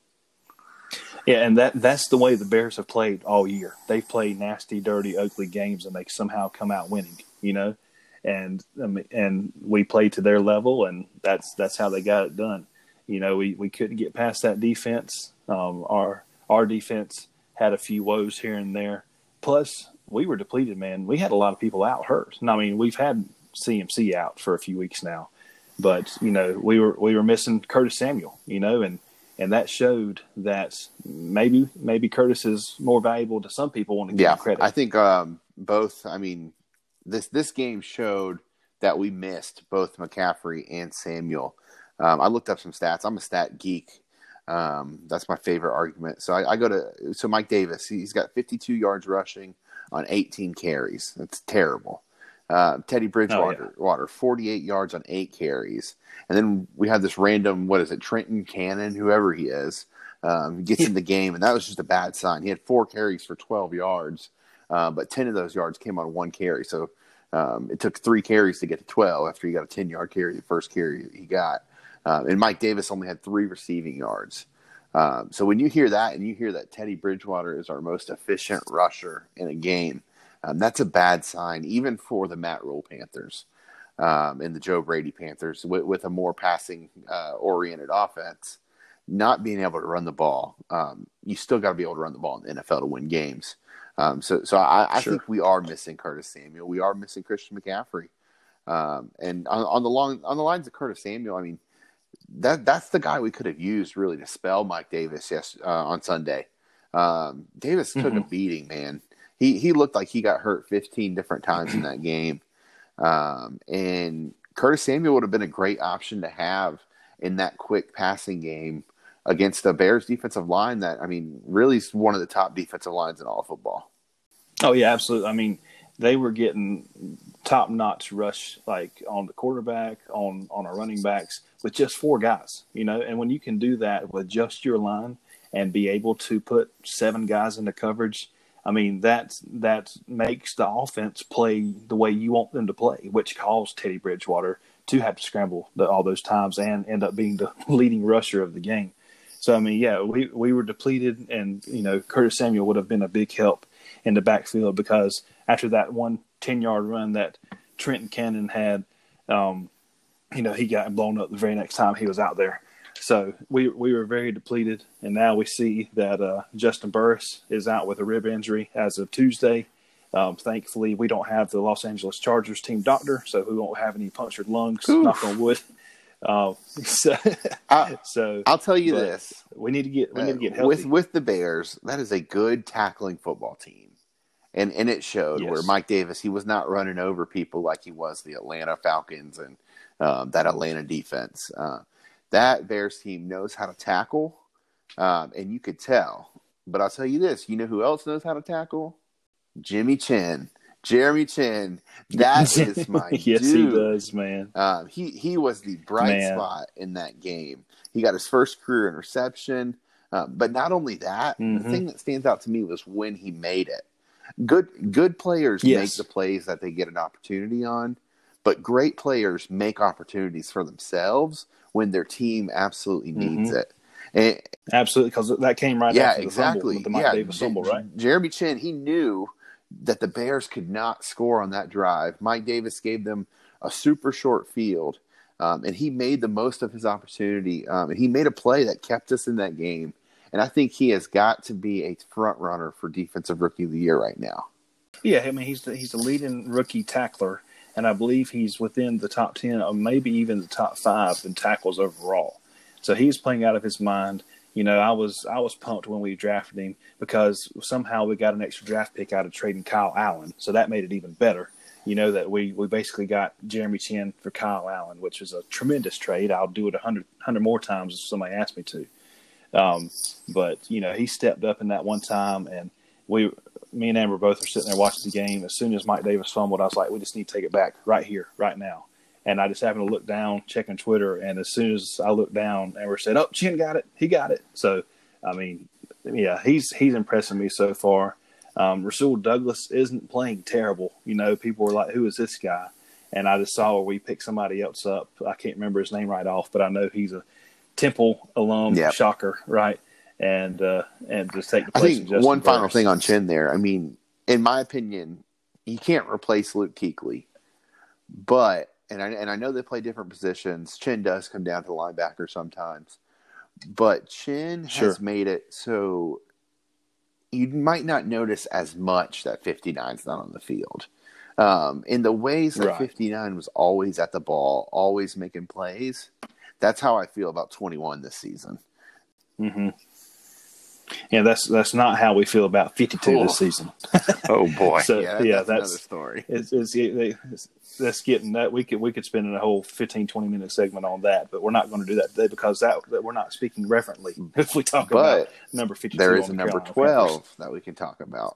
Yeah, and that that's the way the Bears have played all year. They've played nasty, dirty, ugly games, and they somehow come out winning, you know. And and we played to their level, and that's that's how they got it done. You know, we, we couldn't get past that defense. Um, our our defense had a few woes here and there. Plus, we were depleted, man. We had a lot of people out hurt. And, I mean, we've had C M C out for a few weeks now, but you know, we were we were missing Curtis Samuel, you know, and. And that showed that maybe maybe Curtis is more valuable to some people want to give yeah, him credit. I think um, both. I mean, this this game showed that we missed both McCaffrey and Samuel. Um, I looked up some stats. I'm a stat geek. Um, that's my favorite argument. So I, I go to so Mike Davis. He's got fifty-two yards rushing on eighteen carries. That's terrible. Uh, Teddy Bridgewater, oh, yeah. Water, forty-eight yards on eight carries. And then we have this random, what is it, Trenton Cannon, whoever he is, um, gets in the game, and that was just a bad sign. He had four carries for twelve yards, uh, but ten of those yards came on one carry. So um, it took three carries to get to twelve after he got a ten-yard carry, the first carry he got. Um, and Mike Davis only had three receiving yards. Um, so when you hear that and you hear that Teddy Bridgewater is our most efficient rusher in a game, Um, that's a bad sign, even for the Matt Rule Panthers um, and the Joe Brady Panthers with, with a more passing-oriented uh, offense. Not being able to run the ball, um, you still got to be able to run the ball in the N F L to win games. Um, so, so I, I Sure. think we are missing Curtis Samuel. We are missing Christian McCaffrey, um, and on, on the long on the lines of Curtis Samuel, I mean that that's the guy we could have used really to spell Mike Davis yes uh, on Sunday. Um, Davis took mm-hmm. a beating, man. He he looked like he got hurt fifteen different times in that game. Um, and Curtis Samuel would have been a great option to have in that quick passing game against the Bears defensive line that, I mean, really is one of the top defensive lines in all of football. Oh, yeah, absolutely. I mean, they were getting top-notch rush, like on the quarterback, on, on our running backs, with just four guys, you know. And when you can do that with just your line and be able to put seven guys into coverage, I mean, that that makes the offense play the way you want them to play, which caused Teddy Bridgewater to have to scramble the, all those times and end up being the leading rusher of the game. So, I mean, yeah, we, we were depleted, and, you know, Curtis Samuel would have been a big help in the backfield because after that one ten-yard run that Trenton Cannon had, um, you know, he got blown up the very next time he was out there. So we we were very depleted, and now we see that uh, Justin Burris is out with a rib injury as of Tuesday. Um, thankfully, we don't have the Los Angeles Chargers team doctor, so we won't have any punctured lungs. Oof. Knock on wood. Uh, so, I, so I'll tell you this: we need to get we need to get healthy. with with the Bears. That is a good tackling football team, and and it showed yes. where Mike Davis, he was not running over people like he was the Atlanta Falcons and um, that Atlanta defense. Uh, that Bears team knows how to tackle, um, and you could tell. But I'll tell you this: you know who else knows how to tackle? Jimmy Chin, Jeremy Chin. That is my yes, dude. he does, man. Um, he he was the bright man. spot in that game. He got his first career interception. Um, but not only that, mm-hmm. the thing that stands out to me was when he made it. Good good players yes. make the plays that they get an opportunity on, but great players make opportunities for themselves when their team absolutely needs mm-hmm. it. And, absolutely, because that came right yeah, after the exactly. fumble, with the Mike yeah, Davis fumble, right? Jeremy Chin, he knew that the Bears could not score on that drive. Mike Davis gave them a super short field, um, and he made the most of his opportunity. Um, and he made a play that kept us in that game. And I think he has got to be a front runner for Defensive Rookie of the Year right now. Yeah, I mean, he's the, he's the leading rookie tackler, and I believe he's within the top ten or maybe even the top five in tackles overall. So he's playing out of his mind. You know, I was I was pumped when we drafted him because somehow we got an extra draft pick out of trading Kyle Allen. So that made it even better. You know, that we, we basically got Jeremy Chin for Kyle Allen, which is a tremendous trade. I'll do it a hundred hundred more times if somebody asks me to. Um, but, you know, he stepped up in that one time, and we, me and Amber both were sitting there watching the game. As soon as Mike Davis fumbled, I was like, we just need to take it back right here, right now. And I just happened to look down, checking Twitter, and as soon as I looked down, Amber said, oh, Chin got it. He got it. So, I mean, yeah, he's he's impressing me so far. Um, Rasul Douglas isn't playing terrible. You know, people were like, who is this guy? And I just saw where we picked somebody else up. I can't remember his name right off, but I know he's a Temple alum, yep. shocker, right? And uh, and just take the place I think of Justin one Burris. final thing on Chin there. I mean, in my opinion, you can't replace Luke Kuechly, but and I and I know they play different positions. Chin does come down to the linebacker sometimes, but Chin sure. has made it so you might not notice as much that fifty-nine's not on the field. Um, in the ways that right. fifty-nine was always at the ball, always making plays. That's how I feel about twenty-one this season. Mm-hmm. Yeah, that's that's not how we feel about fifty-two oh. this season. Oh boy! So yeah, that, yeah, that's, that's another story. It's, it's, it's, that's getting that we could we could spend a whole fifteen, twenty minute segment on that, but we're not going to do that today because that, that we're not speaking reverently if we talk but about number fifty-two. There is on a the number Carolina twelve Panthers. that we can talk about.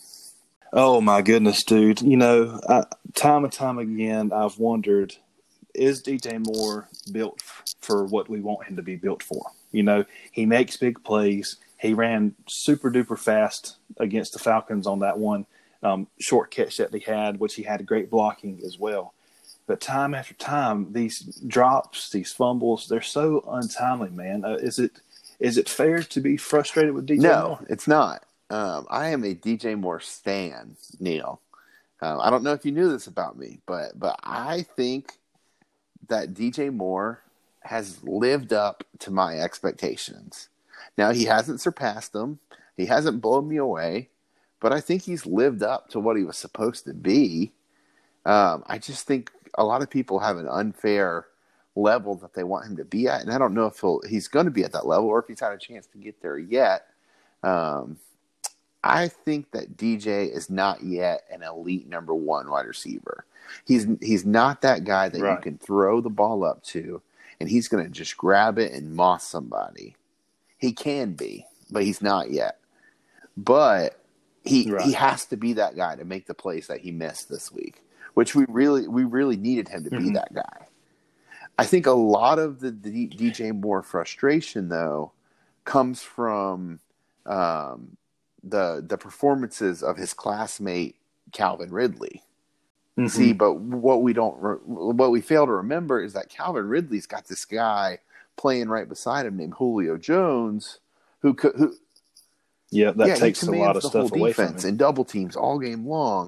Oh my goodness, dude! You know, I, time and time again, I've wondered: is D J Moore built for what we want him to be built for? You know, he makes big plays. He ran super duper fast against the Falcons on that one um, short catch that he had, which he had great blocking as well. But time after time, these drops, these fumbles, they're so untimely, man. Uh, is it is it fair to be frustrated with D J no, Moore? No, it's not. Um, I am a D J Moore stan, Neil. Um, I don't know if you knew this about me, but but I think that D J Moore has lived up to my expectations. Now, he hasn't surpassed them. He hasn't blown me away, but I think he's lived up to what he was supposed to be. Um, I just think a lot of people have an unfair level that they want him to be at, and I don't know if he'll, he's going to be at that level or if he's had a chance to get there yet. Um, I think that D J is not yet an elite number one wide receiver. He's he's not that guy that right. you can throw the ball up to, and he's going to just grab it and moss somebody. He can be, but he's not yet. But he right. he has to be that guy to make the plays that he missed this week, which we really we really needed him to mm-hmm. be that guy. I think a lot of the D J Moore frustration, though, comes from um, the the performances of his classmate Calvin Ridley. Mm-hmm. See, but what we don't what we fail to remember is that Calvin Ridley's got this guy playing right beside him named Julio Jones, who could, who, yeah, that yeah, takes a lot of stuff away from him. And double teams all game long.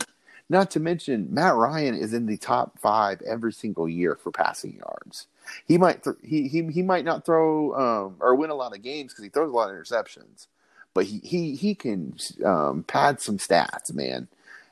Not to mention, Matt Ryan is in the top five every single year for passing yards. He might th- he, he he might not throw um, or win a lot of games because he throws a lot of interceptions, but he he he can um, pad some stats, man.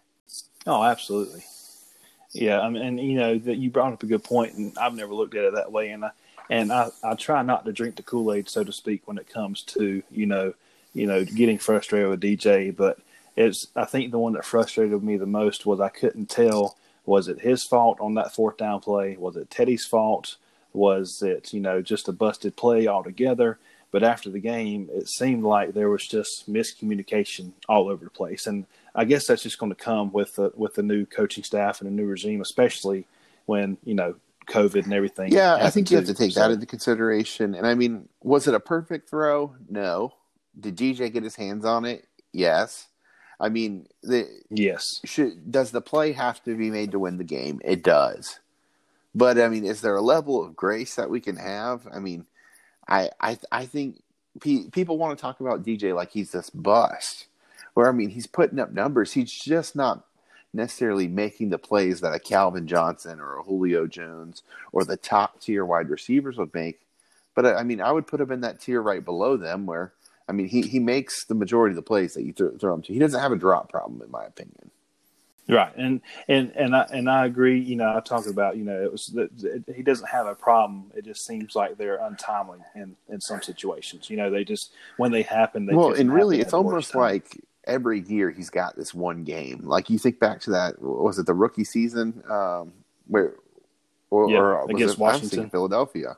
Oh, absolutely. Yeah, I mean, and you know that you brought up a good point, and I've never looked at it that way, and I and I, I try not to drink the Kool-Aid, so to speak, when it comes to you know you know getting frustrated with D J, but it's I think the one that frustrated me the most was I couldn't tell, was it his fault on that fourth down play? Was it Teddy's fault? Was it, you know, just a busted play altogether? But after the game, it seemed like there was just miscommunication all over the place. And I guess that's just going to come with the, with the new coaching staff and a new regime, especially when, you know, COVID and everything. Yeah, I think you too. have to take so, that into consideration. And I mean, was it a perfect throw? No. Did D J get his hands on it? Yes. I mean, the yes. Should, does the play have to be made to win the game? It does. But, I mean, is there a level of grace that we can have? I mean, I I, I think pe- people want to talk about D J like he's this bust. Where, I mean, he's putting up numbers. He's just not necessarily making the plays that a Calvin Johnson or a Julio Jones or the top-tier wide receivers would make. But, I mean, I would put him in that tier right below them where, I mean, he, he makes the majority of the plays that you th- throw him to. He doesn't have a drop problem, in my opinion. Right, and and and I and I agree. You know, I talked about you know it was that he doesn't have a problem. It just seems like they're untimely in, in some situations. You know, they just when they happen. They well, just and really, happen it's almost time. like every year he's got this one game. Like you think back to that, was it the rookie season um, where, or, yeah, or was against it, Washington, I was Philadelphia?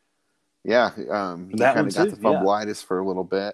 Yeah, um, he that kind one of got too, the fumbleitis yeah. for a little bit.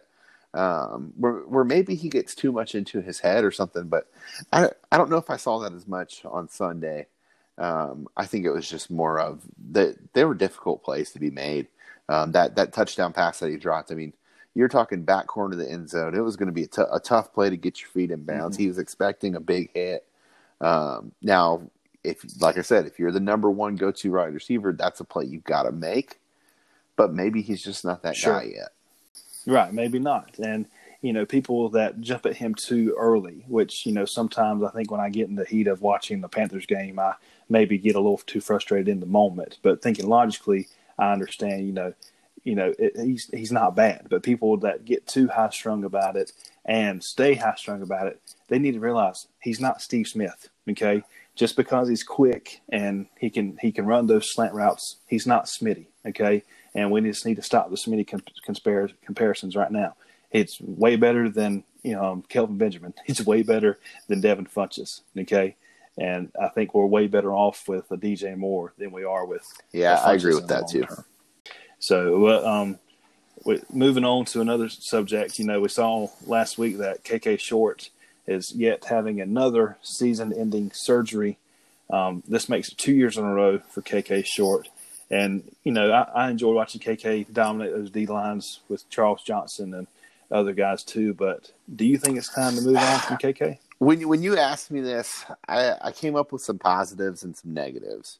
Um, where, where maybe he gets too much into his head or something, but I, I don't know if I saw that as much on Sunday. Um, I think it was just more of that they were difficult plays to be made. Um, that, that touchdown pass that he dropped, I mean, you're talking back corner of the end zone. It was going to be a, t- a tough play to get your feet in bounds. Mm-hmm. He was expecting a big hit. Um, now, if, like I said, if you're the number one go-to wide receiver, that's a play you've got to make, but maybe he's just not that sure. guy yet. Right, maybe not. And, you know, people that jump at him too early, which, you know, sometimes I think when I get in the heat of watching the Panthers game, I maybe get a little too frustrated in the moment. But thinking logically, I understand, you know, you know, it, he's he's not bad. But people that get too high-strung about it and stay high-strung about it, they need to realize he's not Steve Smith, okay? Just because he's quick and he can he can run those slant routes, he's not Smitty, okay? And we just need to stop the Smitty conspar- comparisons right now. It's way better than you know Kelvin Benjamin. It's way better than Devin Funchess, okay? And I think we're way better off with a D J Moore than we are with. Yeah, I agree with that too. Term. So, uh, um, we, moving on to another subject, you know, we saw last week that K K Short is yet having another season-ending surgery. Um, this makes it two years in a row for K K Short. And, you know, I, I enjoy watching K K dominate those D-lines with Charles Johnson and other guys too. But do you think it's time to move on from K K? When you, when you asked me this, I, I came up with some positives and some negatives.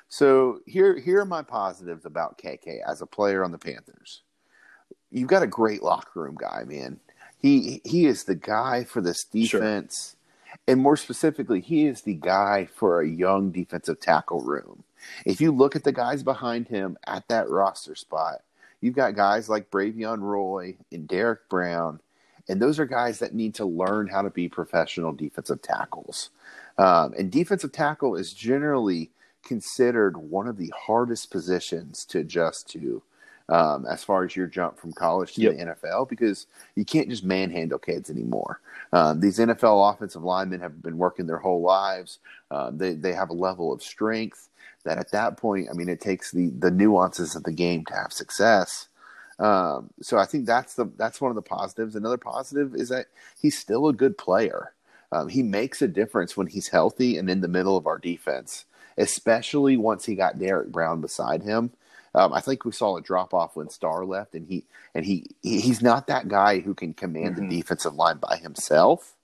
So here, here are my positives about K K as a player on the Panthers. You've got a great locker room guy, man. He he is the guy for this defense. Sure. And more specifically, he is the guy for a young defensive tackle room. If you look at the guys behind him at that roster spot, you've got guys like Bravion Roy and Derek Brown, and those are guys that need to learn how to be professional defensive tackles. Um, and defensive tackle is generally considered one of the hardest positions to adjust to um, as far as your jump from college to yep. the N F L, because you can't just manhandle kids anymore. Um, these N F L offensive linemen have been working their whole lives. Um, they, they have a level of strength that at that point, I mean, it takes the, the nuances of the game to have success. Um, so I think that's the that's one of the positives. Another positive is that he's still a good player. Um, he makes a difference when he's healthy and in the middle of our defense, especially once he got Derek Brown beside him. Um, I think we saw a drop off when Starr left, and he and he, he he's not that guy who can command mm-hmm. the defensive line by himself.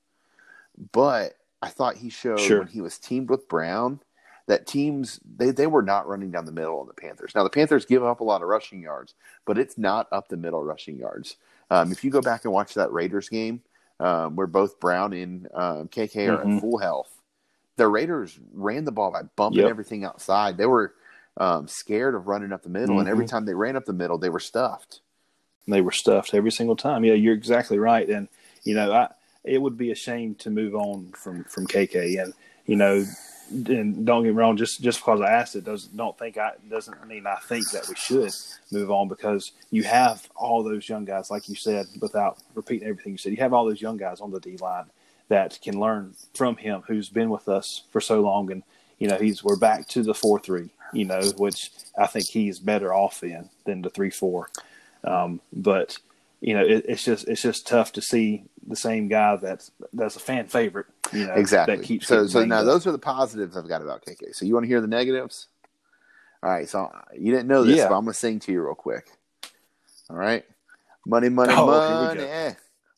But I thought he showed sure. when he was teamed with Brown that teams, they, they were not running down the middle on the Panthers. Now, the Panthers give up a lot of rushing yards, but it's not up the middle rushing yards. Um, if you go back and watch that Raiders game um, where both Brown and um, K K are mm-hmm. at full health, the Raiders ran the ball by bumping Yep. everything outside. They were um, scared of running up the middle, Mm-hmm. and every time they ran up the middle, they were stuffed. They were stuffed every single time. Yeah, you're exactly right. And, you know, I, it would be a shame to move on from, from K K. And, you know, and don't get me wrong, just, just because I asked it does don't think I doesn't mean I think that we should move on, because you have all those young guys, like you said, without repeating everything you said, you have all those young guys on the D line that can learn from him, who's been with us for so long. And, you know, he's we're back to the four three, you know, which I think he's better off in than the three four. Um, but, you know, it, it's just it's just tough to see the same guy that's that's a fan favorite, you know, Exactly. that keeps so so getting now banged up. those are the positives I've got about K K. So you want to hear the negatives? All right. So you didn't know this, Yeah. but I'm going to sing to you real quick. All right. Money, money, Oh, here we money,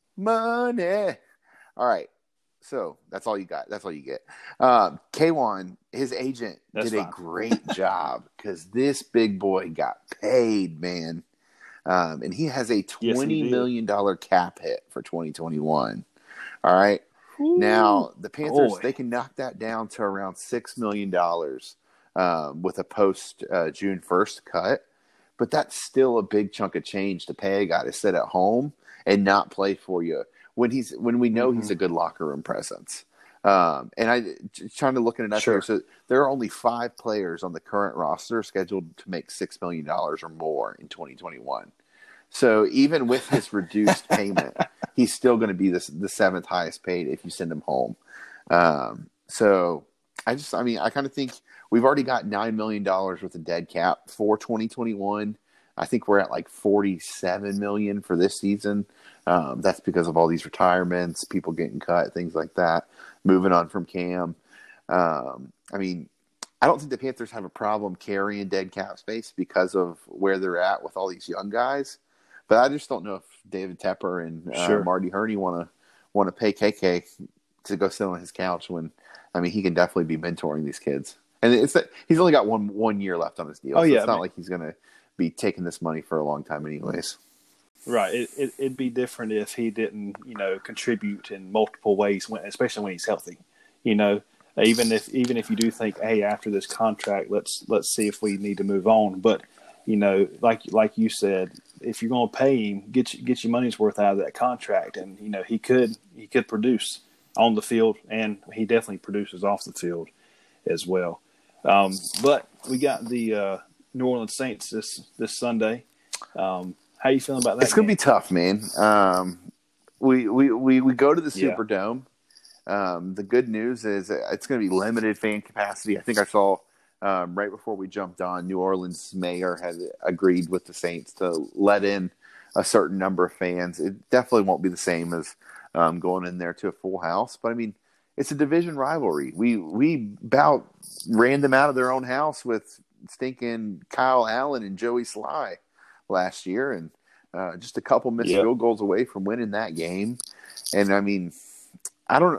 money. All right. So that's all you got. That's all you get. Um, K one, his agent, That's did fine. a great job because this big boy got paid, man. Um, and he has a Yes, he twenty did. million dollars cap hit for twenty twenty-one. All right. Ooh, Now, the Panthers, boy. they can knock that down to around six million dollars um, with a post uh, June first cut. But that's still a big chunk of change to pay a guy to sit at home and not play for you when he's when we know Mm-hmm. he's a good locker room presence. Um, and I trying to look at it up Sure. here. So there are only five players on the current roster scheduled to make six million dollars or more in twenty twenty-one. So even with his reduced payment, he's still going to be the the seventh highest paid if you send him home. Um, so I just, I mean, I kind of think we've already got nine million dollars worth of dead cap for twenty twenty-one. I think we're at like forty-seven million dollars for this season. Um, that's because of all these retirements, people getting cut, things like that, moving on from Cam. Um, I mean, I don't think the Panthers have a problem carrying dead cap space because of where they're at with all these young guys. But I just don't know if David Tepper and uh, Sure. Marty Herney want to want to pay K K to go sit on his couch when, I mean, he can definitely be mentoring these kids. And it's that he's only got one one year left on his deal. Oh, so yeah, it's I not mean- like he's going to be taking this money for a long time anyways. Right. It, it, it'd be different if he didn't, you know, contribute in multiple ways, when, especially when he's healthy. You know, even if even if you do think, hey, after this contract, let's let's see if we need to move on. But, you know, like like you said, if you're going to pay him, get you, get your money's worth out of that contract, and you know he could he could produce on the field, and he definitely produces off the field as well. Um, but we got the uh, New Orleans Saints this this Sunday. Um, how you feeling about that? It's going to game? be tough, man. Um, we, we, we, we go to the Yeah. Superdome. Um, the good news is it's going to be limited fan capacity. I think I saw um, right before we jumped on, New Orleans mayor had agreed with the Saints to let in a certain number of fans. It definitely won't be the same as um, going in there to a full house. But, I mean, it's a division rivalry. We, we about ran them out of their own house with stinking Kyle Allen and Joey Sly last year, and uh, just a couple missed Yep. field goals away from winning that game. And I mean, I don't,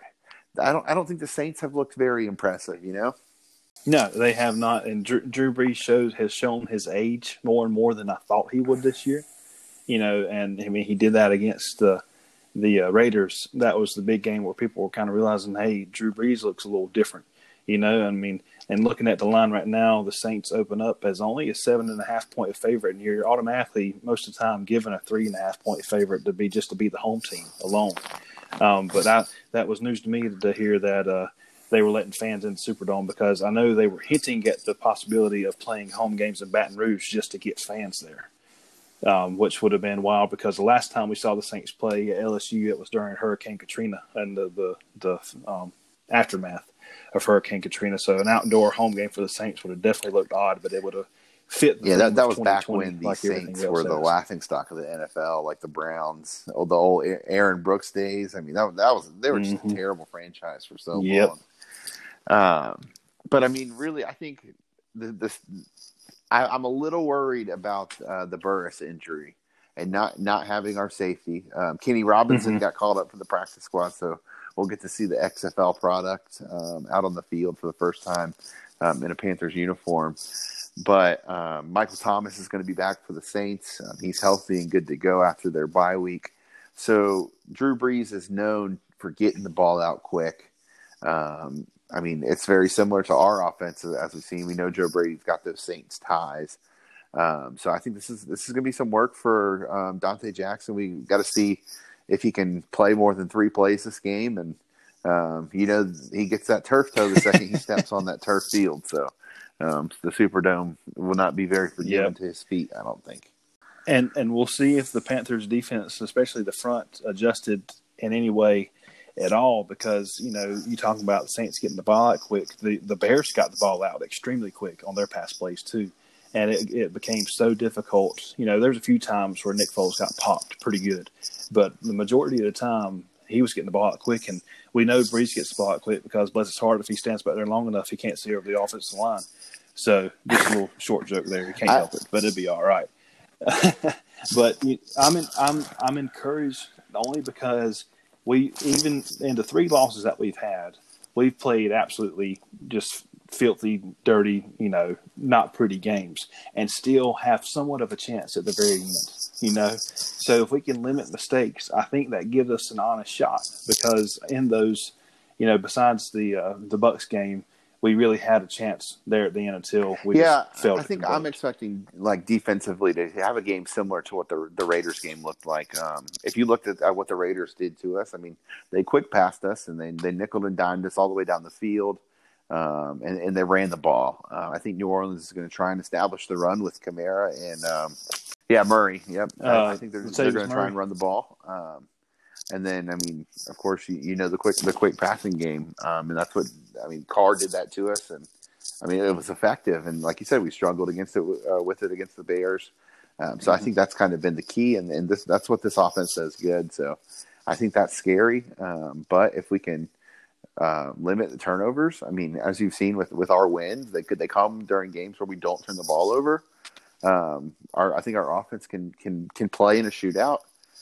I don't, I don't think the Saints have looked very impressive. You know, No, they have not. And Drew, Drew Brees shows has shown his age more and more than I thought he would this year. You know, and I mean he did that against the the uh, Raiders. That was the big game where people were kind of realizing, hey, Drew Brees looks a little different. You know, I mean, and looking at the line right now, the Saints open up as only a seven and a half point favorite, and you're automatically most of the time given a three and a half point favorite to be just to be the home team alone. Um, but I, that was news to me to hear that uh, they were letting fans in the Superdome, because I know they were hinting at the possibility of playing home games in Baton Rouge just to get fans there, um, which would have been wild, because the last time we saw the Saints play at L S U, it was during Hurricane Katrina and the the, the um, aftermath of Hurricane Katrina. So an outdoor home game for the Saints would have definitely looked odd, but it would have fit. The yeah, theme that, that of was back twenty twenty when the like everything Saints else were the has. laughing stock of the N F L, like the Browns, oh, the old Aaron Brooks days. I mean, that that was they were just Mhm. a terrible franchise for so Yep. long. Um, but I mean, really, I think the, this. I, I'm a little worried about uh, the Burris injury and not not having our safety. Um, Kenny Robinson Mhm. got called up for the practice squad, so we'll get to see the X F L product um, out on the field for the first time um, in a Panthers uniform. But um, Michael Thomas is going to be back for the Saints. Um, he's healthy and good to go after their bye week. So Drew Brees is known for getting the ball out quick. Um, I mean, it's very similar to our offense as we've seen. We know Joe Brady's got those Saints ties. Um, so I think this is this is going to be some work for um, Dante Jackson. We got to see if he can play more than three plays this game, and um, you know he gets that turf toe the second he steps on that turf field. So um, the Superdome will not be very forgiving Yep. to his feet, I don't think. And and we'll see if the Panthers defense, especially the front, adjusted in any way at all, because, you know, you talking about the Saints getting the ball out quick. The the Bears got the ball out extremely quick on their pass plays too. And it, it became so difficult. You know, there's a few times where Nick Foles got popped pretty good, but the majority of the time he was getting the ball out quick. And we know Breeze gets the ball out quick because, bless his heart, if he stands back there long enough, he can't see over the offensive line. So just a little short joke there. He can't I, help it, but it'd be all right. But I'm in, I'm I'm encouraged only because we, even in the three losses that we've had, we've played absolutely just filthy, dirty, you know, not pretty games, and still have somewhat of a chance at the very end, you know. So if we can limit mistakes, I think that gives us an honest shot, because in those, you know, besides the uh, the Bucks game, we really had a chance there at the end until we yeah, just failed I to think convert. I'm expecting, like, defensively to have a game similar to what the the Raiders game looked like. Um, if you looked at, at what the Raiders did to us, I mean, they quick passed us and they they nickeled and dimed us all the way down the field, um, and and they ran the ball. Uh, I think New Orleans is going to try and establish the run with Kamara and um, yeah, Murray. Yep, Uh, I, I think they're they're going to try Murray. and run the ball. Um, And then, I mean, of course, you, you know the quick the quick passing game, um, and that's what I mean. Carr did that to us, and I mean it was effective. And like you said, we struggled against it uh, with it against the Bears. Um, so I think that's kind of been the key, and, and this that's what this offense does good. So I think that's scary. Um, but if we can uh, limit the turnovers, I mean, as you've seen with, with our wins, they could they come during games where we don't turn the ball over. Um, our I think our offense can can can play in a shootout.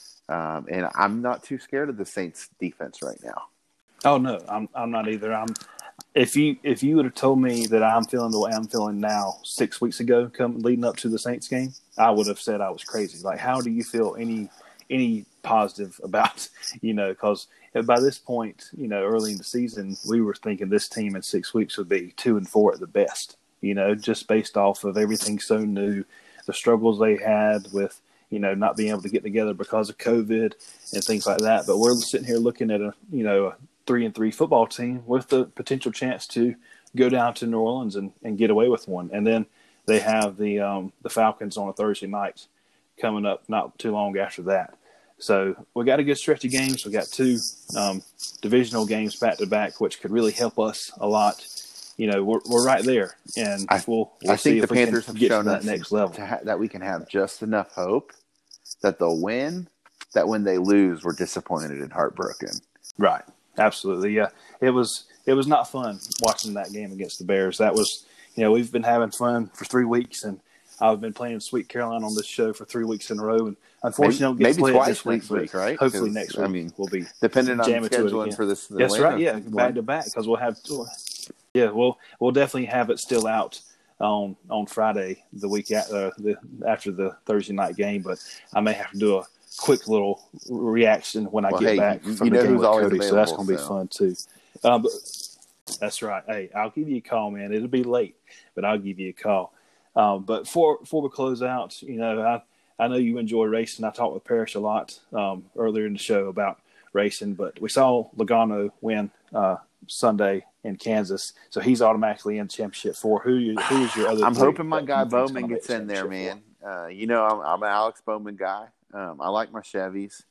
Um, and I'm not too scared of the Saints defense right now. Oh no, I'm I'm not either. I'm if you if you would have told me that I'm feeling the way I'm feeling now six weeks ago, come leading up to the Saints game, I would have said I was crazy. Like, how do you feel any any positive about, you know? Because by this point, you know, early in the season, we were thinking this team in six weeks would be two and four at the best. You know, just based off of everything so new, the struggles they had with, you know, not being able to get together because of COVID and things like that. But we're sitting here looking at a, you know, a three and three football team with the potential chance to go down to New Orleans and, and get away with one. And then they have the, um, the Falcons on a Thursday night coming up not too long after that. So we got a good stretch of games. We got two um, divisional games back to back, which could really help us a lot. You know, we're we're right there, and I, we'll, we'll I see think if the we Panthers can have get shown to that us next level. to ha- that we can have just enough hope that they'll win, that when they lose, we're disappointed and heartbroken. Right. Absolutely. Yeah. It was it was not fun watching that game against the Bears. That was, you know, we've been having fun for three weeks, and I've been playing Sweet Caroline on this show for three weeks in a row, and unfortunately, don't get maybe to play it twice this week, next week, but right? hopefully 'Cause, next week I mean, we'll be depending on jamming to it scheduling again. for this. That's Atlanta right. Yeah, one. back to back, because we'll have yeah, we'll we'll definitely have it still out on on Friday the week after, uh, the after the Thursday night game. But I may have to do a quick little reaction when I Well, get hey, back you- from you the know game who's with always Cody, so that's available, going to be so. fun too. Um, but that's right. Hey, I'll give you a call, man. It'll be late, but I'll give you a call. Um, but before before we close out, you know, I I know you enjoy racing. I talked with Parrish a lot um, earlier in the show about racing, but we saw Logano win uh, Sunday in Kansas, so he's automatically in championship four. Who you, who is your other? I'm three hoping my that guy you think's Bowman gonna gets make in there, championship man. Uh, you know, I'm, I'm an Alex Bowman guy. Um, I like my Chevys,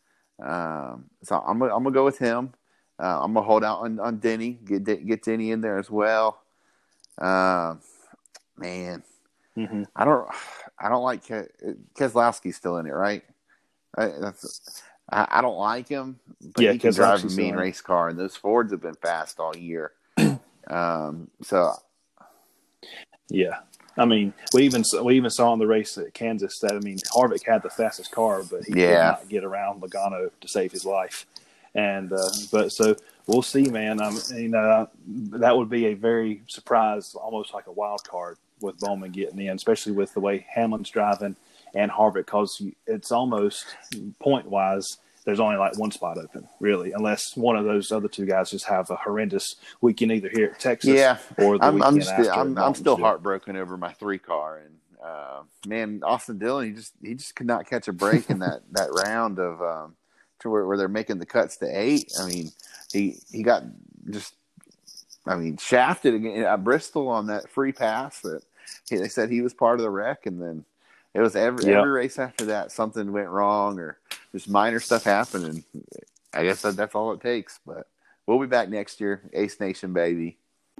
um, so I'm gonna, I'm gonna go with him. Uh, I'm gonna hold out on, on Denny, get get Denny in there as well. Uh, man, four? Mm-hmm. I don't I don't like Ke- Keselowski's still in it, right? I, that's, I, I don't like him, but Yeah, he can drive a Keselowski's mean still in it. race car, and those Fords have been fast all year. um, so Yeah, I mean, we even we even saw in the race at Kansas that I mean Harvick had the fastest car, but he Yeah. could not get around Logano to save his life. And uh, but so we'll see, man. Um, you know that would be a very surprise, almost like a wild card with Bowman getting in, especially with the way Hamlin's driving and Harvick, because it's almost point wise there's only like one spot open, really, unless one of those other two guys just have a horrendous weekend either here at Texas Yeah, or the I'm, weekend I'm still after. I'm, in I'm still Martinsville. heartbroken over my three car, and uh, man, Austin Dillon, he just he just could not catch a break in that, that round of um, to where, where they're making the cuts to eight. I mean, he he got just I mean shafted again at Bristol on that free pass that he, they said he was part of the wreck, and then it was every Yep. every race after that something went wrong or just minor stuff happened, and I guess that, that's all it takes. But we'll be back next year, Ace Nation, baby.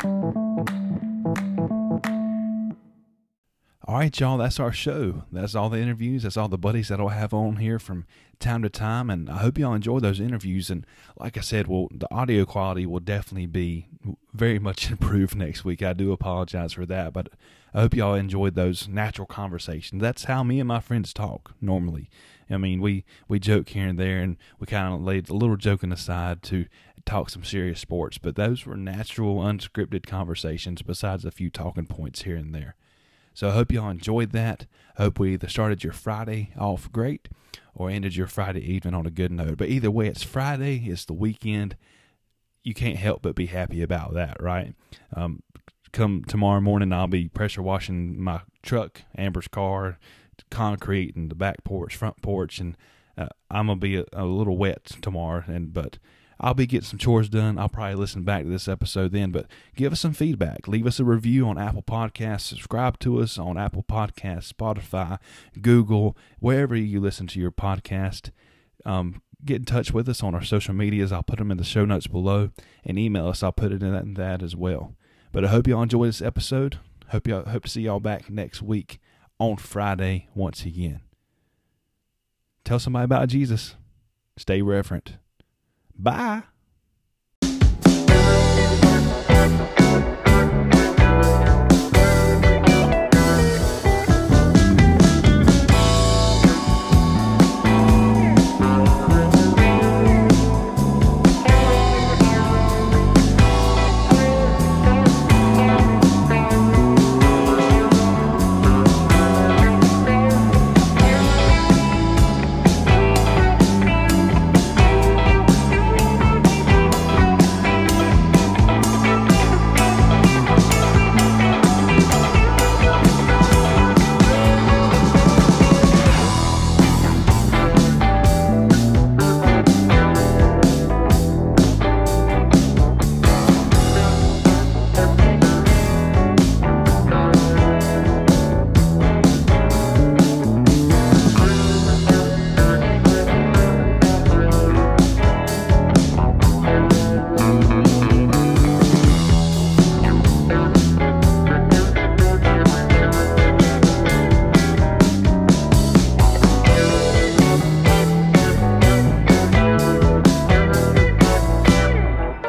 All right, y'all, that's our show. That's all the interviews. That's all the buddies that I'll have on here from time to time, and I hope y'all enjoy those interviews. And like I said, well, the audio quality will definitely be very much improved next week. I do apologize for that, but I hope y'all enjoyed those natural conversations. That's how me and my friends talk normally. I mean, we, we joke here and there, and we kind of laid a little joking aside to talk some serious sports, but those were natural, unscripted conversations besides a few talking points here and there. So I hope y'all enjoyed that. I hope we either started your Friday off great or ended your Friday evening on a good note. But either way, it's Friday. It's the weekend. You can't help but be happy about that, right? Um, come tomorrow morning, I'll be pressure washing my truck, Amber's car, concrete, and the back porch, front porch, and uh, I'm gonna be a, a little wet tomorrow. And but I'll be getting some chores done. I'll probably listen back to this episode then, but give us some feedback. Leave us a review on Apple Podcasts. Subscribe to us on Apple Podcasts, Spotify, Google, wherever you listen to your podcast. Um, get in touch with us on our social medias. I'll put them in the show notes below, and email us. I'll put it in that, in that as well. But I hope y'all enjoy this episode. Hope y'all hope to see y'all back next week on Friday once again. Tell somebody about Jesus. Stay reverent. Bye.